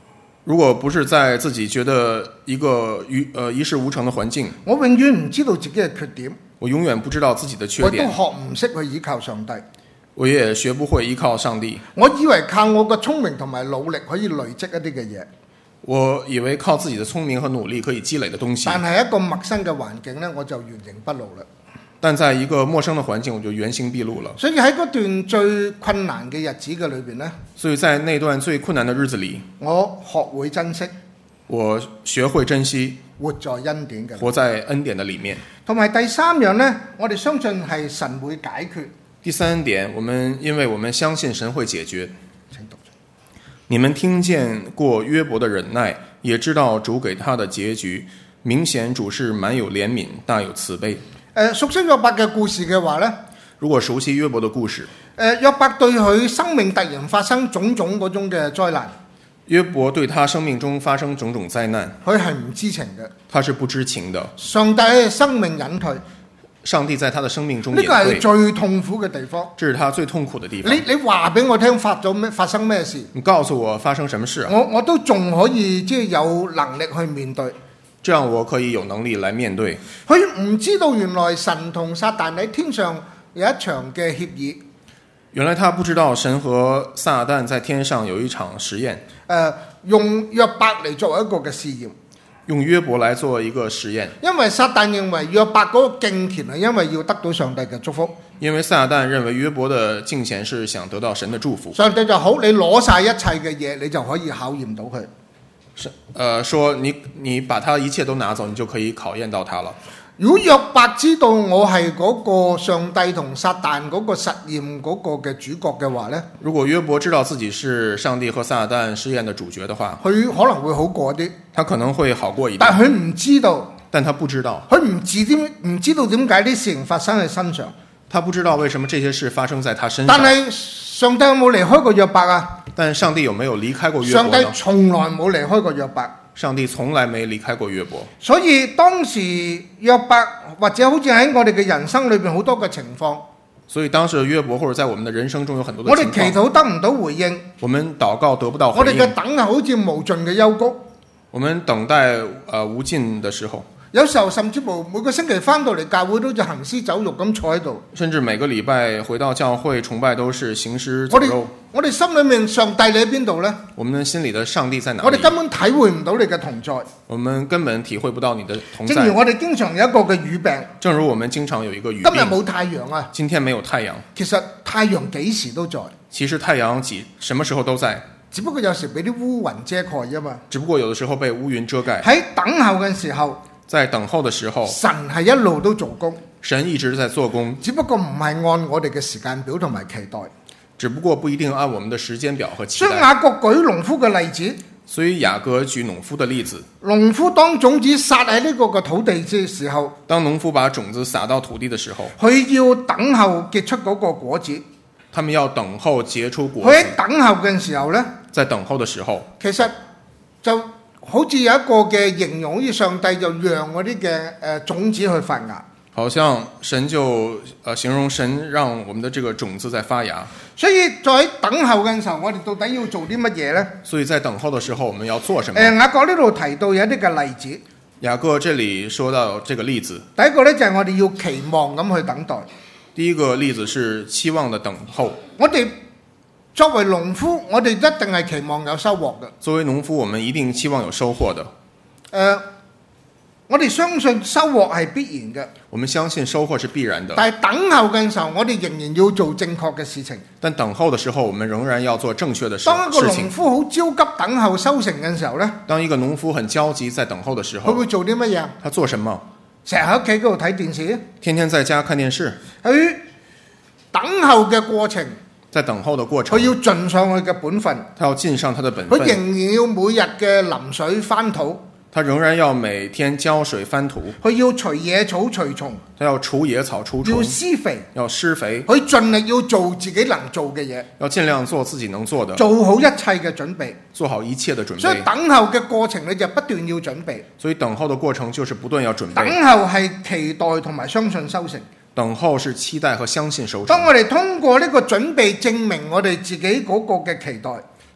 Speaker 2: 如果不是在自己覺得一個一事無成的環境，
Speaker 1: 我永遠唔知道自己嘅缺點，
Speaker 2: 我永遠不知道自己的缺
Speaker 1: 我都
Speaker 2: 點，
Speaker 1: 學唔識去依靠上帝。
Speaker 2: 我也學不會依靠上帝。
Speaker 1: 我以為靠我嘅聰明同埋努力可以累積一啲嘅嘢，
Speaker 2: 我以為靠自己的聰明和努力可以積累的東西，
Speaker 1: 但係一個陌生嘅環境呢，我就原形畢露啦。
Speaker 2: 但在一個陌生的環境，我就原形畢露了。
Speaker 1: 所以喺嗰段最困難嘅日子嘅裏邊呢，
Speaker 2: 所以在那段最困難的日子裡，
Speaker 1: 我學會珍惜，
Speaker 2: 我學會珍惜，
Speaker 1: 活在恩典嘅，
Speaker 2: 活在恩典的裡面。
Speaker 1: 同埋第三樣呢，我哋相信係神會解決。
Speaker 2: 第三點，因為我們相信神會解決。
Speaker 1: 請讀。
Speaker 2: 你們聽見過約伯的忍耐，也知道主給他的結局。明顯主是滿有憐憫，大有慈悲。
Speaker 1: 熟悉約伯嘅故事嘅話呢，
Speaker 2: 如果熟悉約伯的故事，
Speaker 1: 約伯對佢生命突然發生種種嗰種嘅災難，
Speaker 2: 約伯對他生命中發生種種災難，
Speaker 1: 佢係唔知情嘅。
Speaker 2: 他是不知情的。
Speaker 1: 上帝喺生命隱退，
Speaker 2: 上帝在他的生命中
Speaker 1: 呢個係
Speaker 2: 隱退，
Speaker 1: 最痛苦嘅地方。
Speaker 2: 這是他最痛苦的地方。
Speaker 1: 你話俾我聽發生咩事，
Speaker 2: 你告訴我發生什麼事啊？
Speaker 1: 我都仲可以即係有能力去面對。
Speaker 2: 這樣我可以有能力來面對。
Speaker 1: 佢唔知道原來神同撒旦喺天上有一場嘅協議。
Speaker 2: 原來他不知道神和撒旦在天上有一場實驗，
Speaker 1: 用約伯嚟作為一個嘅試驗，
Speaker 2: 用約伯來做一個實驗。
Speaker 1: 因為撒旦認為約伯嗰個敬虔係因為要得到上帝嘅祝福。
Speaker 2: 因為撒旦認為約伯的敬虔是想得到神的祝福。
Speaker 1: 上帝就好，你攞晒一切嘅嘢，你就可以考驗到佢。
Speaker 2: 說你把他一切都拿走，你就可以考驗到他了。
Speaker 1: 如果約伯知道我係嗰個上帝同撒旦嗰個實驗嗰個嘅主角嘅話呢，
Speaker 2: 如果約伯知道自己是上帝和撒旦試驗的主角的話，
Speaker 1: 佢可能會好過啲。
Speaker 2: 他可能會好過一點。
Speaker 1: 但佢唔知道，
Speaker 2: 但他不知道，
Speaker 1: 佢唔知道點解啲事情發生喺身上。
Speaker 2: 他不知道為什麼這些事發生在他身上。
Speaker 1: 但係上帝有冇離開過約伯啊？
Speaker 2: 但上帝有沒有離開過約伯
Speaker 1: 上帝
Speaker 2: 呢？
Speaker 1: 從來冇離開過約伯。
Speaker 2: 上帝從來沒離開過約伯。
Speaker 1: 所以當時約伯或者好似喺我哋嘅人生裏邊好多嘅情況，
Speaker 2: 所以當時約伯或者在我們的人生中有很多的
Speaker 1: 我
Speaker 2: 情況，
Speaker 1: 哋祈禱得唔到回應，
Speaker 2: 我們禱告得不到回應，
Speaker 1: 我哋嘅等候好似無盡嘅幽谷。
Speaker 2: 我們等待無盡的時候，
Speaker 1: 有時候甚至乎每個星期翻到嚟教會都似行屍走肉咁坐喺度。
Speaker 2: 甚至每個禮拜回到教會崇拜都是行屍走肉。
Speaker 1: 我哋心裏面上帝你喺邊度呢？
Speaker 2: 我們心裡的上帝在哪裡？
Speaker 1: 我哋根本體會唔到你嘅同在。
Speaker 2: 我們根本體會不到你的同在。
Speaker 1: 正如我哋經常有一個嘅語病，
Speaker 2: 正如我們經常有一個語病。
Speaker 1: 今日冇太陽啊！
Speaker 2: 今天沒有太陽。
Speaker 1: 其實太陽幾時都在。
Speaker 2: 其實太陽什麼時候都在。
Speaker 1: 只不過有時俾啲烏雲遮蓋啫嘛。
Speaker 2: 只不過有的時候被烏雲遮蓋。
Speaker 1: 喺等候嘅時候，
Speaker 2: 在等候的時候，
Speaker 1: 神係一路都做工。
Speaker 2: 神一直在做工，
Speaker 1: 只不過唔係按我哋嘅時間表同埋期待。
Speaker 2: 只不過不一定按我們的時間表和期待。
Speaker 1: 所以雅各舉農夫嘅例子，
Speaker 2: 所以雅各舉農夫的例子，
Speaker 1: 農夫當種子撒喺呢個嘅土地嘅時候，
Speaker 2: 當農夫把種子撒到土地的時候，
Speaker 1: 佢要等候結出嗰個果子。
Speaker 2: 他們要等候結出果子。
Speaker 1: 佢喺等候嘅時候呢，
Speaker 2: 在等候的時候，
Speaker 1: 其實就好似有一個嘅形容，好似上帝就讓嗰啲嘅種子去發芽。
Speaker 2: 好像神就形容神讓我們的這個種子在發芽。
Speaker 1: 所以在等候嘅時候，我哋到底要做啲乜嘢呢？
Speaker 2: 所以在等候的時候，我們要做什麼？
Speaker 1: 雅各呢度提到有一啲嘅例子。
Speaker 2: 雅各這裡說到這個例子，
Speaker 1: 第一個呢，就係我哋要期望咁去等待。
Speaker 2: 第一個例子是期望的等候。
Speaker 1: 我哋作為農夫，我哋一定係期望有收穫嘅。
Speaker 2: 作為農夫，我們一定期望有收穫的。
Speaker 1: 我哋相信收穫係必然嘅。
Speaker 2: 我們相信收穫是必然的。
Speaker 1: 但係等候嘅時候，我哋仍然要做正確嘅事情。
Speaker 2: 但等候的時候，我們仍然要做正確的事情。
Speaker 1: 當一個農夫好焦急等候收成嘅時候呢，
Speaker 2: 當一個農夫很焦急在等候的時候，
Speaker 1: 佢會做啲乜嘢？
Speaker 2: 他做什麼？
Speaker 1: 成日喺屋企嗰度睇電視，
Speaker 2: 天天在家看電視。
Speaker 1: 佢等候嘅過程，
Speaker 2: 在等候的過程，
Speaker 1: 佢要盡上佢嘅本分，
Speaker 2: 他要盡上他的本分。
Speaker 1: 佢仍然要每日嘅淋水翻土，
Speaker 2: 他仍然要每天澆水翻土，
Speaker 1: 佢要除野草除蟲，
Speaker 2: 他要除野草除蟲，
Speaker 1: 要施肥，
Speaker 2: 要施肥，
Speaker 1: 佢盡力要做自己能做嘅嘢，
Speaker 2: 要盡量做自己能做的，
Speaker 1: 做好一切嘅準備，
Speaker 2: 做好一切的準備。
Speaker 1: 所以等候嘅過程你就不斷要準備，
Speaker 2: 所以等候的過程就是不斷要準備。
Speaker 1: 等候係期待同埋相信收成。
Speaker 2: 等候是期待和相信收成。
Speaker 1: 當我哋通過呢個準備證明我哋自己嗰個嘅期待，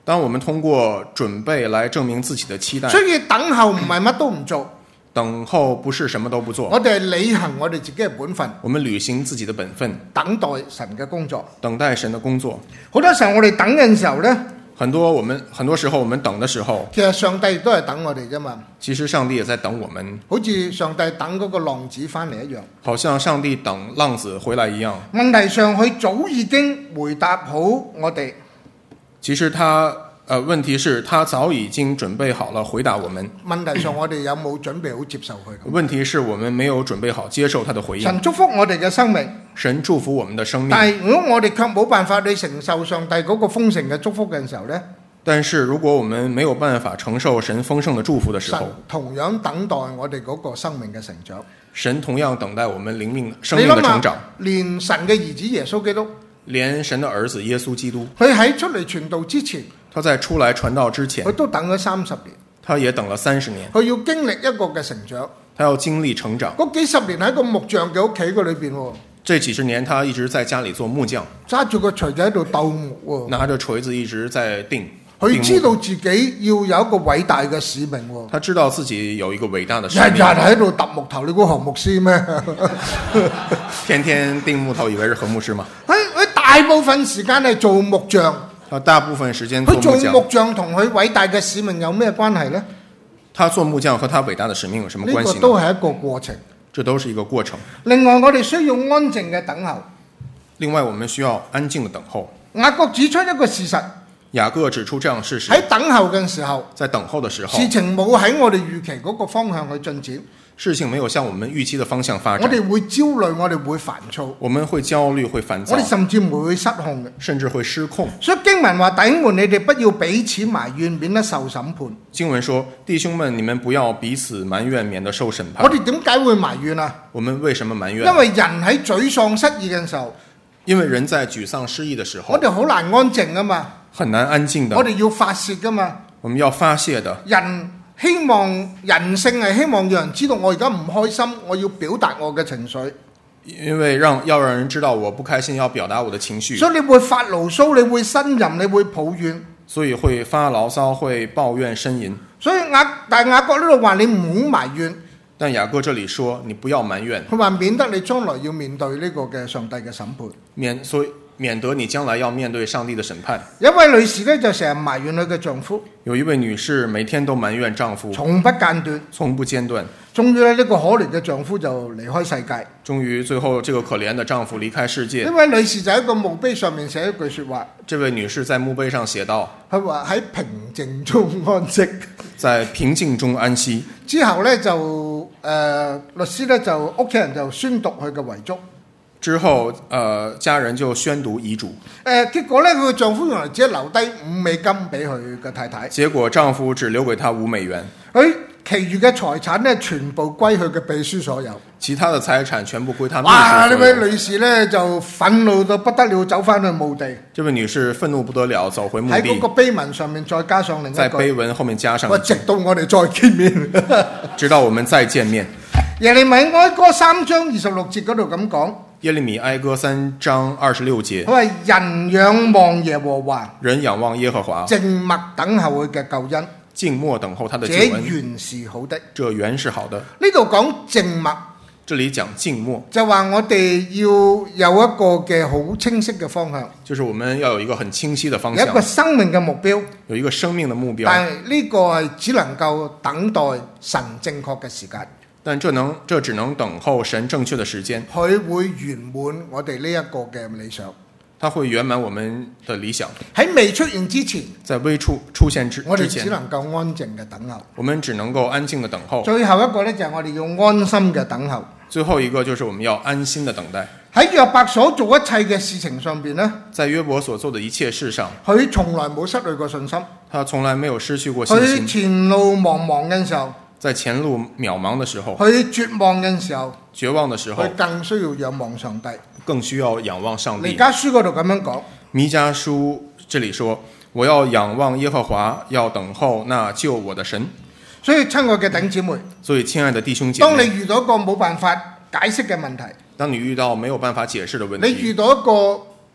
Speaker 2: 當我們通過準備來證明自己的期待，
Speaker 1: 所以等候唔係乜都唔做，
Speaker 2: 等候不是什麼都不做，
Speaker 1: 我哋係履行我哋自己嘅本分，
Speaker 2: 我們履行自己的本分，
Speaker 1: 等待神嘅工作。
Speaker 2: 等待神的工作。
Speaker 1: 好多時候我哋等嘅時候呢，
Speaker 2: 很多時候我們等的時候，
Speaker 1: 其實上帝都係等我哋啫嘛，
Speaker 2: 其實上帝也在等我們，
Speaker 1: 好似上帝等嗰個浪子翻嚟一樣。
Speaker 2: 好像上帝等浪子回來一樣。
Speaker 1: 問題上佢早已經回答好我哋。
Speaker 2: 其實問題是他早已經準備好了回答我們。
Speaker 1: 問題上我哋有冇準備好接受佢？
Speaker 2: 問題是我們沒有準備好接受他的回應。
Speaker 1: 神祝福我哋嘅生命，
Speaker 2: 神祝福我們的生命。
Speaker 1: 但係如果我哋卻冇辦法去承受上帝嗰個豐盛嘅祝福嘅時候呢，
Speaker 2: 但是如果我們沒有辦法承受神豐盛的祝福的時候，
Speaker 1: 神同樣等待我哋嗰個生命嘅成長。
Speaker 2: 神同樣等待我們生命的成長。
Speaker 1: 連神嘅兒子耶穌基督，
Speaker 2: 連神的兒子耶穌基督，
Speaker 1: 佢喺出嚟傳道之前，
Speaker 2: 他在出來傳道之前，
Speaker 1: 佢都等咗30年，
Speaker 2: 他也等了30年，
Speaker 1: 佢要經歷一個嘅成長，
Speaker 2: 他要經歷成長。
Speaker 1: 嗰幾十年喺個木匠嘅屋企嗰裏邊喎，
Speaker 2: 這幾十年他一直在家裡做木匠，
Speaker 1: 揸住個錘仔喺度鬥木喎，
Speaker 2: 拿着錘子一直在釘。
Speaker 1: 佢知道自己要有一個偉大嘅使命喎，
Speaker 2: 他知道自己有一個偉大的使
Speaker 1: 日
Speaker 2: 命，
Speaker 1: 日喺度揼木頭，你估何牧師咩？
Speaker 2: 天天釘木頭，以為是何牧師嗎？
Speaker 1: 佢大部分時間係做木匠，
Speaker 2: 他大部分時間做
Speaker 1: 佢做
Speaker 2: 木匠。
Speaker 1: 木匠同佢偉大嘅使命有咩關係呢？
Speaker 2: 他做木匠和他偉大的使命有什麼關係呢？
Speaker 1: 呢個都係一個過程，
Speaker 2: 這都是一個過程。
Speaker 1: 另外我哋需要安靜嘅等候。
Speaker 2: 另外我們需要安靜的等候。
Speaker 1: 雅各指出一個事實，
Speaker 2: 雅各指出這樣事實，
Speaker 1: 喺等候嘅時候，
Speaker 2: 在等候的時候，
Speaker 1: 事情冇喺我哋預期嗰個方向去進展，
Speaker 2: 事情沒有向我們預期的方向發
Speaker 1: 我
Speaker 2: 展，
Speaker 1: 哋會焦慮，我哋會煩躁，
Speaker 2: 我們會焦慮，會煩躁
Speaker 1: 我哋，甚至會失控嘅。
Speaker 2: 甚至會失控。
Speaker 1: 所以經文話：弟兄們，你哋不要彼此埋怨，免得受審判。
Speaker 2: 經文說：弟兄們，你們不要彼此埋怨，免得受審判。
Speaker 1: 我哋點解會埋怨啊？
Speaker 2: 我們為什麼埋怨？
Speaker 1: 因為人喺沮喪失意嘅時候，
Speaker 2: 因為人在沮喪失意的時候，
Speaker 1: 我哋好難安靜啊嘛，
Speaker 2: 很難安靜的。
Speaker 1: 我哋要發泄噶嘛。
Speaker 2: 我們要發泄的。
Speaker 1: 人性係希望讓人知道我而家唔開心，我要表達我嘅情緒。
Speaker 2: 因為要讓人知道我不開心，要表達我的情緒，
Speaker 1: 所以你會發牢騷，你會呻吟，你會抱怨，
Speaker 2: 所以會發牢騷，會抱怨呻吟。
Speaker 1: 所以但係雅各呢度話你唔好埋怨，
Speaker 2: 但雅各這裡說你不要埋怨，
Speaker 1: 佢話免得你將來要面對呢個嘅上帝嘅審判。
Speaker 2: 免得你將來要面對上帝的審判。
Speaker 1: 有一位女士呢，就成日埋怨佢嘅丈夫，
Speaker 2: 有一位女士每天都埋怨丈夫，
Speaker 1: 從不間斷，
Speaker 2: 從不間斷。
Speaker 1: 終於呢個可憐嘅丈夫就離開世界。
Speaker 2: 終於最後這個可憐的丈夫離開世界。
Speaker 1: 呢位女士就喺個墓碑上面寫一句說話，
Speaker 2: 這位女士在墓碑上寫道，
Speaker 1: 佢話喺平靜中安息，
Speaker 2: 在平靜中安息。
Speaker 1: 之後呢，就律師呢，就屋企人就宣讀佢嘅遺囑。
Speaker 2: 之後，家人就宣讀遺囑。
Speaker 1: 結果呢，佢嘅丈夫原來只係留低$5俾佢嘅太太。
Speaker 2: 結果丈夫只留給他$5，
Speaker 1: 佢其餘嘅財產呢，全部歸佢嘅秘書所有。
Speaker 2: 其他的財產全部歸他秘書
Speaker 1: 哇！
Speaker 2: 所有。
Speaker 1: 呢位女士呢，就憤怒到不得了，走翻去墓地。
Speaker 2: 這位女士憤怒不得了，走回墓地。
Speaker 1: 喺嗰個碑文上面再加上另一個。
Speaker 2: 在碑文後面加上一句。
Speaker 1: 直到我哋再見面。
Speaker 2: 直到我們再見面。
Speaker 1: 耶利米哀歌3章26節嗰度咁講。
Speaker 2: 耶利米哀歌3章26節，
Speaker 1: 佢話人仰望耶和華，
Speaker 2: 人仰望耶和華，
Speaker 1: 靜默等候佢嘅救恩，
Speaker 2: 靜默等候他的救恩，
Speaker 1: 這原是好的。
Speaker 2: 這原是好的。
Speaker 1: 呢度講靜默，
Speaker 2: 這裡講靜默，
Speaker 1: 就話我哋要有一個嘅好清晰嘅方向，
Speaker 2: 就是我們要有一個很清晰的方向，
Speaker 1: 有一個生命嘅目標，
Speaker 2: 有一個生命的目標。
Speaker 1: 但係呢個係只能夠等待神正確嘅時間。
Speaker 2: 但這只能等候神正確的時間，
Speaker 1: 佢會圓滿我哋呢一個嘅理想，
Speaker 2: 它會圓滿我們的理想。
Speaker 1: 喺未出現之前，
Speaker 2: 在未出現之前，
Speaker 1: 我哋只能夠安靜嘅等候。
Speaker 2: 我們只能夠安靜的等候。
Speaker 1: 最後一個呢，就係我哋要安心嘅等候。
Speaker 2: 最後一個就是我們要安心的等待。
Speaker 1: 喺約伯所做一切嘅事情上邊呢，
Speaker 2: 在約伯所做的一切事上，
Speaker 1: 佢從來冇失去過信心，
Speaker 2: 他從來沒有失去過信心。
Speaker 1: 佢前路茫茫嘅時候，
Speaker 2: 在前路渺茫的時候，
Speaker 1: 佢絕望嘅時候，佢
Speaker 2: 更
Speaker 1: 需要仰望上帝，
Speaker 2: 更需要仰望上帝。
Speaker 1: 彌迦書嗰度咁樣講，
Speaker 2: 彌迦書這裡說，我要仰望耶和華，要等候那救我的神。
Speaker 1: 所以親愛嘅弟兄姊妹，
Speaker 2: 所以親愛的弟兄姐妹，
Speaker 1: 當你遇到一個冇辦法解釋嘅問題，
Speaker 2: 當你遇到沒有辦法解釋的問題，
Speaker 1: 你遇到一個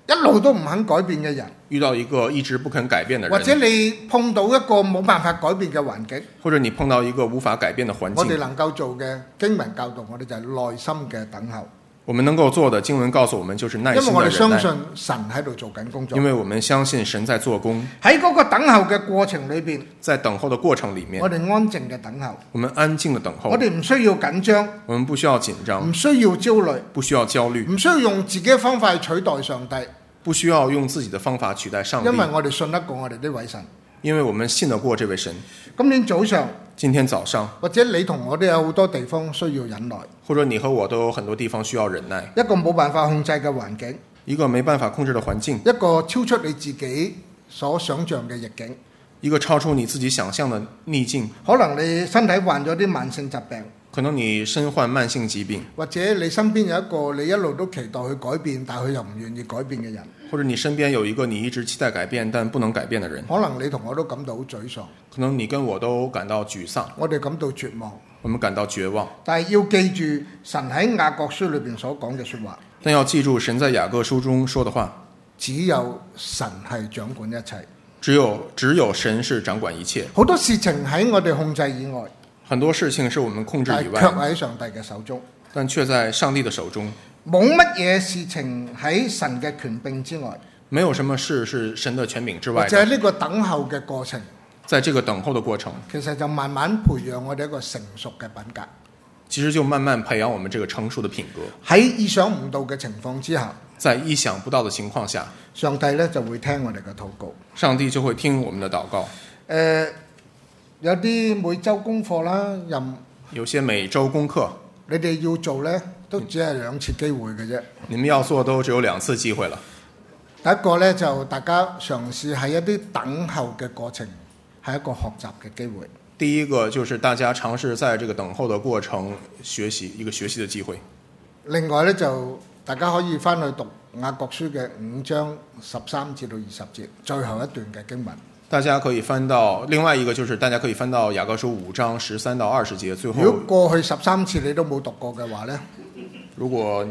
Speaker 1: 一路都唔肯改變嘅人，
Speaker 2: 遇到一個一直不肯改變的
Speaker 1: 或者
Speaker 2: 人，
Speaker 1: 你碰到一個冇辦法改變嘅環境，
Speaker 2: 或者你碰到一個無法改變的環境，
Speaker 1: 我哋能夠做嘅經文教導我哋就係耐心嘅等候，
Speaker 2: 我們能夠做的經文告訴我們就是耐
Speaker 1: 因為我哋
Speaker 2: 心的忍耐，
Speaker 1: 相信神喺度做緊工作。
Speaker 2: 因為我們相信神在做工，
Speaker 1: 喺嗰個等候嘅過程裏邊，
Speaker 2: 在等候的過程裡面
Speaker 1: 我，哋安靜嘅等候，
Speaker 2: 我們安靜的等候
Speaker 1: 我，哋唔需要緊張，
Speaker 2: 我們不需要緊張
Speaker 1: 唔，需要焦慮，
Speaker 2: 不需要焦慮，
Speaker 1: 唔需要用自己嘅方法去取代上帝，
Speaker 2: 不需要用自己的方法取代上帝
Speaker 1: 因，為我哋信得過我哋呢位神。
Speaker 2: 因為我們信得過這位神。
Speaker 1: 今年早上，
Speaker 2: 今天早上，
Speaker 1: 或者你同我都有好多地方需要忍耐，
Speaker 2: 或者你和我都有很多地方需要忍耐，
Speaker 1: 一個冇辦法控制嘅環境，
Speaker 2: 一個沒辦法控制的環境，
Speaker 1: 一個超出你自己所想像嘅逆境，
Speaker 2: 一個超出你自己想象的逆境，
Speaker 1: 可能你身體患咗啲慢性疾病，
Speaker 2: 可能你身患慢性疾病，
Speaker 1: 或者你身邊有一個你一路都期待去改變，但係佢又唔願意改變嘅人，
Speaker 2: 或者你身邊有一個你一直期待改變但不能改變的人，
Speaker 1: 可能你同我都感到好沮喪，
Speaker 2: 可能你跟我都感到沮喪，
Speaker 1: 我哋感到絕望。
Speaker 2: 我們感到絕望。
Speaker 1: 但係要記住神喺雅各書裏邊所講嘅説話，
Speaker 2: 但要記住神在雅各書中說的話，
Speaker 1: 只有神係掌管一切，
Speaker 2: 只有神是掌管一切。
Speaker 1: 好多事情喺我哋控制以外，
Speaker 2: 很多事情是我們控制以
Speaker 1: 但係卻
Speaker 2: 外，
Speaker 1: 喺上帝嘅手中。
Speaker 2: 但卻在上帝的手中。
Speaker 1: 冇乜嘢事情喺神嘅權柄之外，
Speaker 2: 沒有什麼事是神的權柄之外
Speaker 1: 或者係
Speaker 2: 的。
Speaker 1: 呢個等候嘅過程，
Speaker 2: 在這個等候的過程，
Speaker 1: 其實就慢慢培養我哋一個成熟嘅品格。
Speaker 2: 其實就慢慢培養我們這個成熟的品格。
Speaker 1: 喺意想唔到嘅情況之下，
Speaker 2: 在意想不到的情況下，
Speaker 1: 上帝咧就會聽我哋嘅禱告。
Speaker 2: 上帝就會聽我們的禱告。
Speaker 1: 有啲每週功課啦，
Speaker 2: 有些每週功課，
Speaker 1: 你哋要做呢，都只係2次機會嘅啫。
Speaker 2: 你們要做都只有2次機會了。
Speaker 1: 第一個呢，就大家嘗試喺一啲等候嘅過程，係一個學習嘅機會。
Speaker 2: 第一個就是大家嘗試在這個等候的過程學習一個學習的機會。
Speaker 1: 另外呢，就大家可以翻去讀雅各書嘅5章13至到20節最後一段嘅經文。
Speaker 2: 大家可以翻到另外一個就是大家可以翻到雅各書5章13到20節最後。
Speaker 1: 如果過去13次你都冇讀過嘅話呢，
Speaker 2: 如果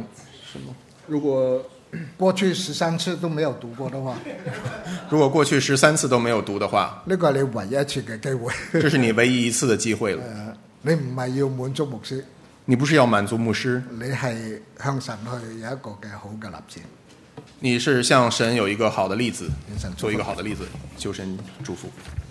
Speaker 1: 過去13次都沒有讀過的話，
Speaker 2: 如果過去13次都沒有讀的話，
Speaker 1: 呢個係你唯一一次嘅機會。
Speaker 2: 這是你唯一一次的機會了。
Speaker 1: 你唔係要滿足牧師，
Speaker 2: 你不是要滿足牧師，
Speaker 1: 你係向神去有一個嘅好嘅立志。
Speaker 2: 你是向神有一個好的例子，做一個好的例子，求神祝福。